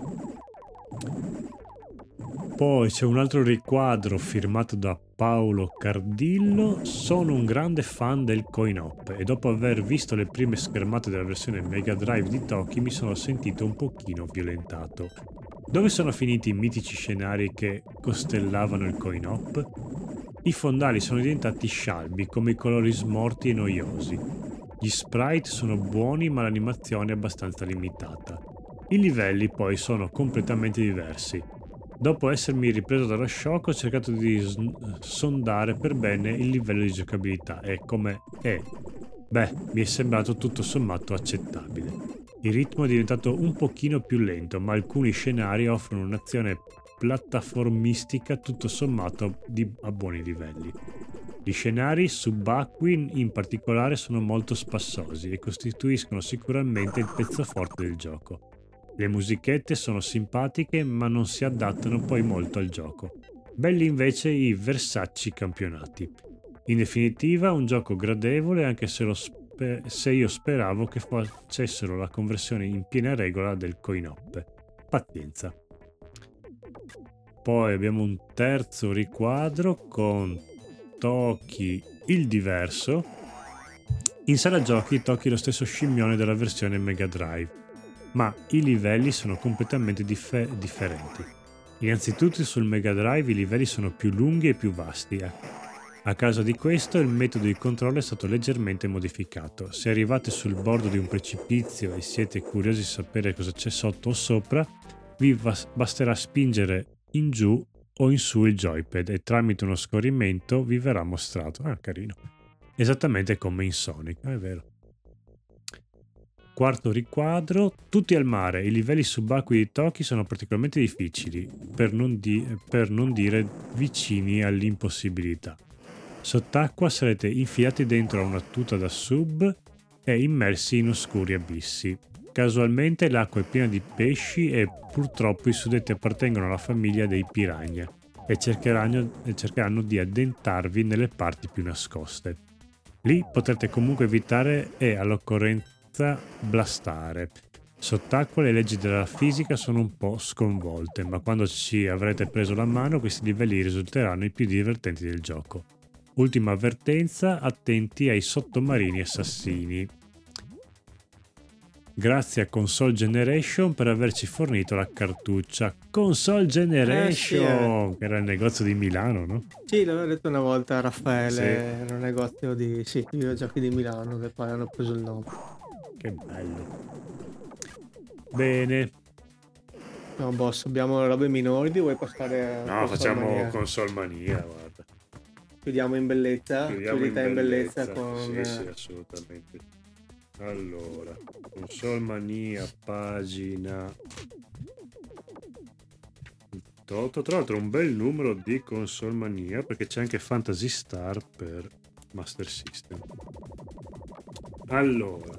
Poi c'è un altro riquadro firmato da Paolo Cardillo. Sono un grande fan del coin-op e dopo aver visto le prime schermate della versione Mega Drive di Toki mi sono sentito un pochino violentato. Dove sono finiti i mitici scenari che costellavano il coin-op? I fondali sono diventati scialbi, come i colori smorti e noiosi. Gli sprite sono buoni, ma l'animazione è abbastanza limitata. I livelli poi sono completamente diversi. Dopo essermi ripreso dallo shock, ho cercato di sondare per bene il livello di giocabilità e come è. Mi è sembrato tutto sommato accettabile. Il ritmo è diventato un pochino più lento, ma alcuni scenari offrono un'azione piattaformistica tutto sommato a buoni livelli. Gli scenari subacquei in particolare sono molto spassosi e costituiscono sicuramente il pezzo forte del gioco. Le musichette sono simpatiche ma non si adattano poi molto al gioco. Belli invece i versacci campionati. In definitiva un gioco gradevole anche se io speravo che facessero la conversione in piena regola del coin-op. Pazienza. Poi abbiamo un terzo riquadro con Toki il diverso. In sala giochi Toki è lo stesso scimmione della versione Mega Drive, ma i livelli sono completamente differenti. Innanzitutto sul Mega Drive i livelli sono più lunghi e più vasti. A causa di questo il metodo di controllo è stato leggermente modificato. Se arrivate sul bordo di un precipizio e siete curiosi di sapere cosa c'è sotto o sopra, vi basterà spingere in giù o in su il joypad e tramite uno scorrimento vi verrà mostrato. Carino. Esattamente come in Sonic, è vero. Quarto riquadro, tutti al mare. I livelli subacquei di Toki sono particolarmente difficili, per non dire vicini all'impossibilità. Sott'acqua sarete infilati dentro a una tuta da sub e immersi in oscuri abissi. Casualmente l'acqua è piena di pesci e purtroppo i suddetti appartengono alla famiglia dei piranha e cercheranno di addentarvi nelle parti più nascoste. Lì potrete comunque evitare e all'occorrenza blastare. Sott'acqua le leggi della fisica sono un po' sconvolte, ma quando ci avrete preso la mano questi livelli risulteranno i più divertenti del gioco. Ultima avvertenza, attenti ai sottomarini assassini. Grazie a Console Generation per averci fornito la cartuccia Console Generation, che era il negozio di Milano, no? Sì, l'aveva detto una volta Raffaele, sì. Era un negozio di videogiochi di Milano che poi hanno preso il nome. Che bello. Bene. No, boss, abbiamo robe minori, vuoi passare a facciamo Console Mania, guarda. Chiudiamo in bellezza, chiudita in bellezza con... Sì, assolutamente. Allora, Console Mania, pagina 8. Tra l'altro un bel numero di Console Mania, perché c'è anche Phantasy Star per Master System. Allora,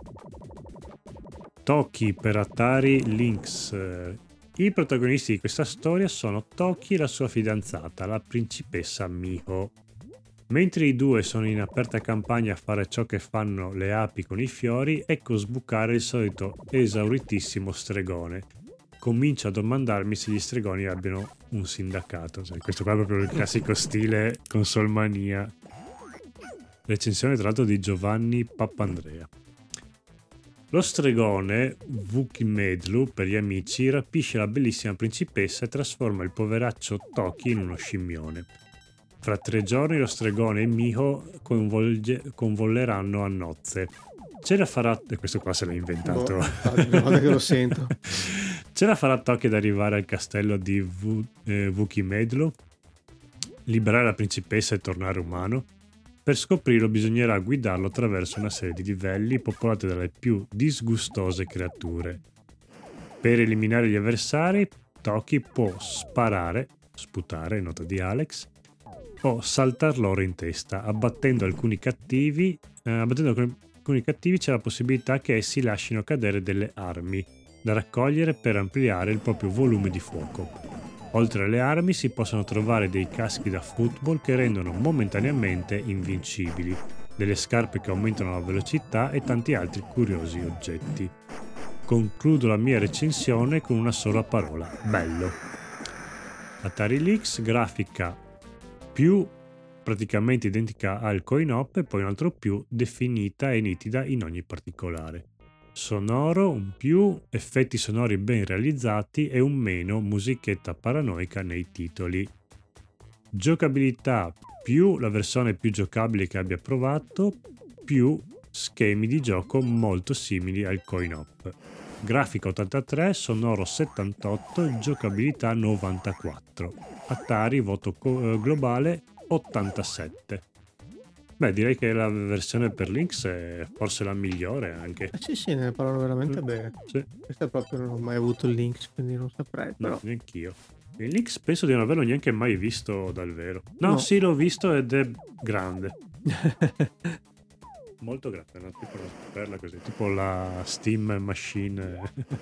Toki per Atari Lynx. I protagonisti di questa storia sono Toki e la sua fidanzata, la principessa Miho. Mentre i due sono in aperta campagna a fare ciò che fanno le api con i fiori, ecco sbucare il solito esauritissimo stregone. Comincio a domandarmi se gli stregoni abbiano un sindacato. Questo qua è proprio il classico stile Console Mania. Recensione tra l'altro di Giovanni Pappandrea. Lo stregone, Vukimedlu per gli amici, rapisce la bellissima principessa e trasforma il poveraccio Toki in uno scimmione. Fra 3 giorni lo stregone e Miho convolleranno a nozze. Ce la farà... questo qua se l'ha inventato. Che lo sento. Ce la farà Toki ad arrivare al castello di Vukimedlu, liberare la principessa e tornare umano? Per scoprirlo bisognerà guidarlo attraverso una serie di livelli popolati dalle più disgustose creature. Per eliminare gli avversari, Toki può sputare, nota di Alex, o saltar loro in testa. Abbattendo alcuni cattivi c'è la possibilità che essi lasciino cadere delle armi da raccogliere per ampliare il proprio volume di fuoco. Oltre alle armi si possono trovare dei caschi da football che rendono momentaneamente invincibili, delle scarpe che aumentano la velocità e tanti altri curiosi oggetti. Concludo la mia recensione con una sola parola: bello. Atari Lynx, grafica più praticamente identica al coin-op e poi un altro più definita e nitida in ogni particolare. Sonoro un più, effetti sonori ben realizzati e un meno, musichetta paranoica nei titoli. Giocabilità più, la versione più giocabile che abbia provato, più schemi di gioco molto simili al coin-op. Grafica 83, sonoro 78, giocabilità 94. Atari, voto globale 87. Beh, direi che la versione per Lynx è forse la migliore anche. Sì, ne parlano veramente bene. Sì. Questa proprio non ho mai avuto il Lynx, quindi non saprei. Però. No, neanch'io. Il Lynx penso di non averlo neanche mai visto dal vero. No, sì, l'ho visto ed è grande. Molto grande, no? Tipo una perla così, tipo la Steam Machine.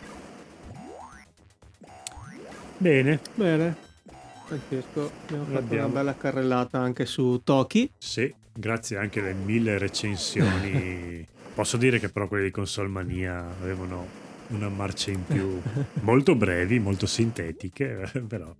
Bene. Francesco, abbiamo fatto una bella carrellata anche su Toki. Sì, grazie anche alle 1000 recensioni. Posso dire che però quelle di Console Mania avevano una marcia in più, molto brevi, molto sintetiche, però.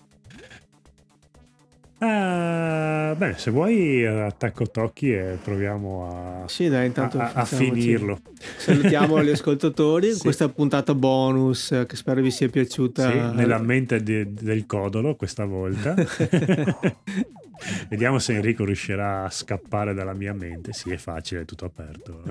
Bene, se vuoi attacco Toki e proviamo a finirlo. Salutiamo gli ascoltatori. Sì. Questa puntata bonus che spero vi sia piaciuta. Sì, nella mente del codolo questa volta. Vediamo se Enrico riuscirà a scappare dalla mia mente. Sì, è facile, è tutto aperto.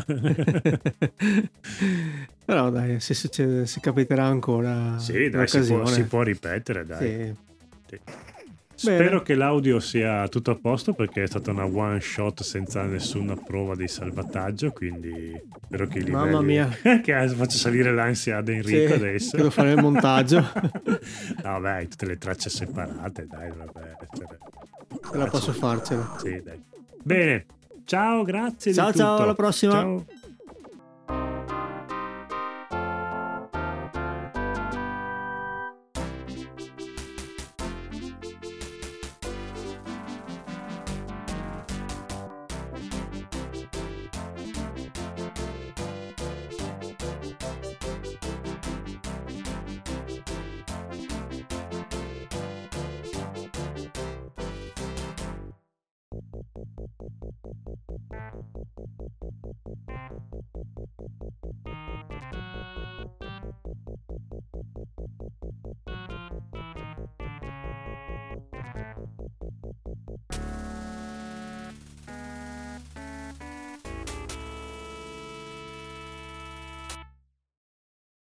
Però dai, se succede, se capiterà ancora. Sì, dai, si può ripetere, dai. Sì. Spero che l'audio sia tutto a posto, perché è stata una one shot senza nessuna prova di salvataggio, quindi spero che i livelli... Mamma mia, che faccio salire l'ansia ad Enrico adesso. Devo fare il montaggio. No, beh, tutte le tracce separate, dai, vabbè. Ce la posso farcela. Sì, dai. Bene, ciao, grazie. Ciao, alla prossima. Ciao.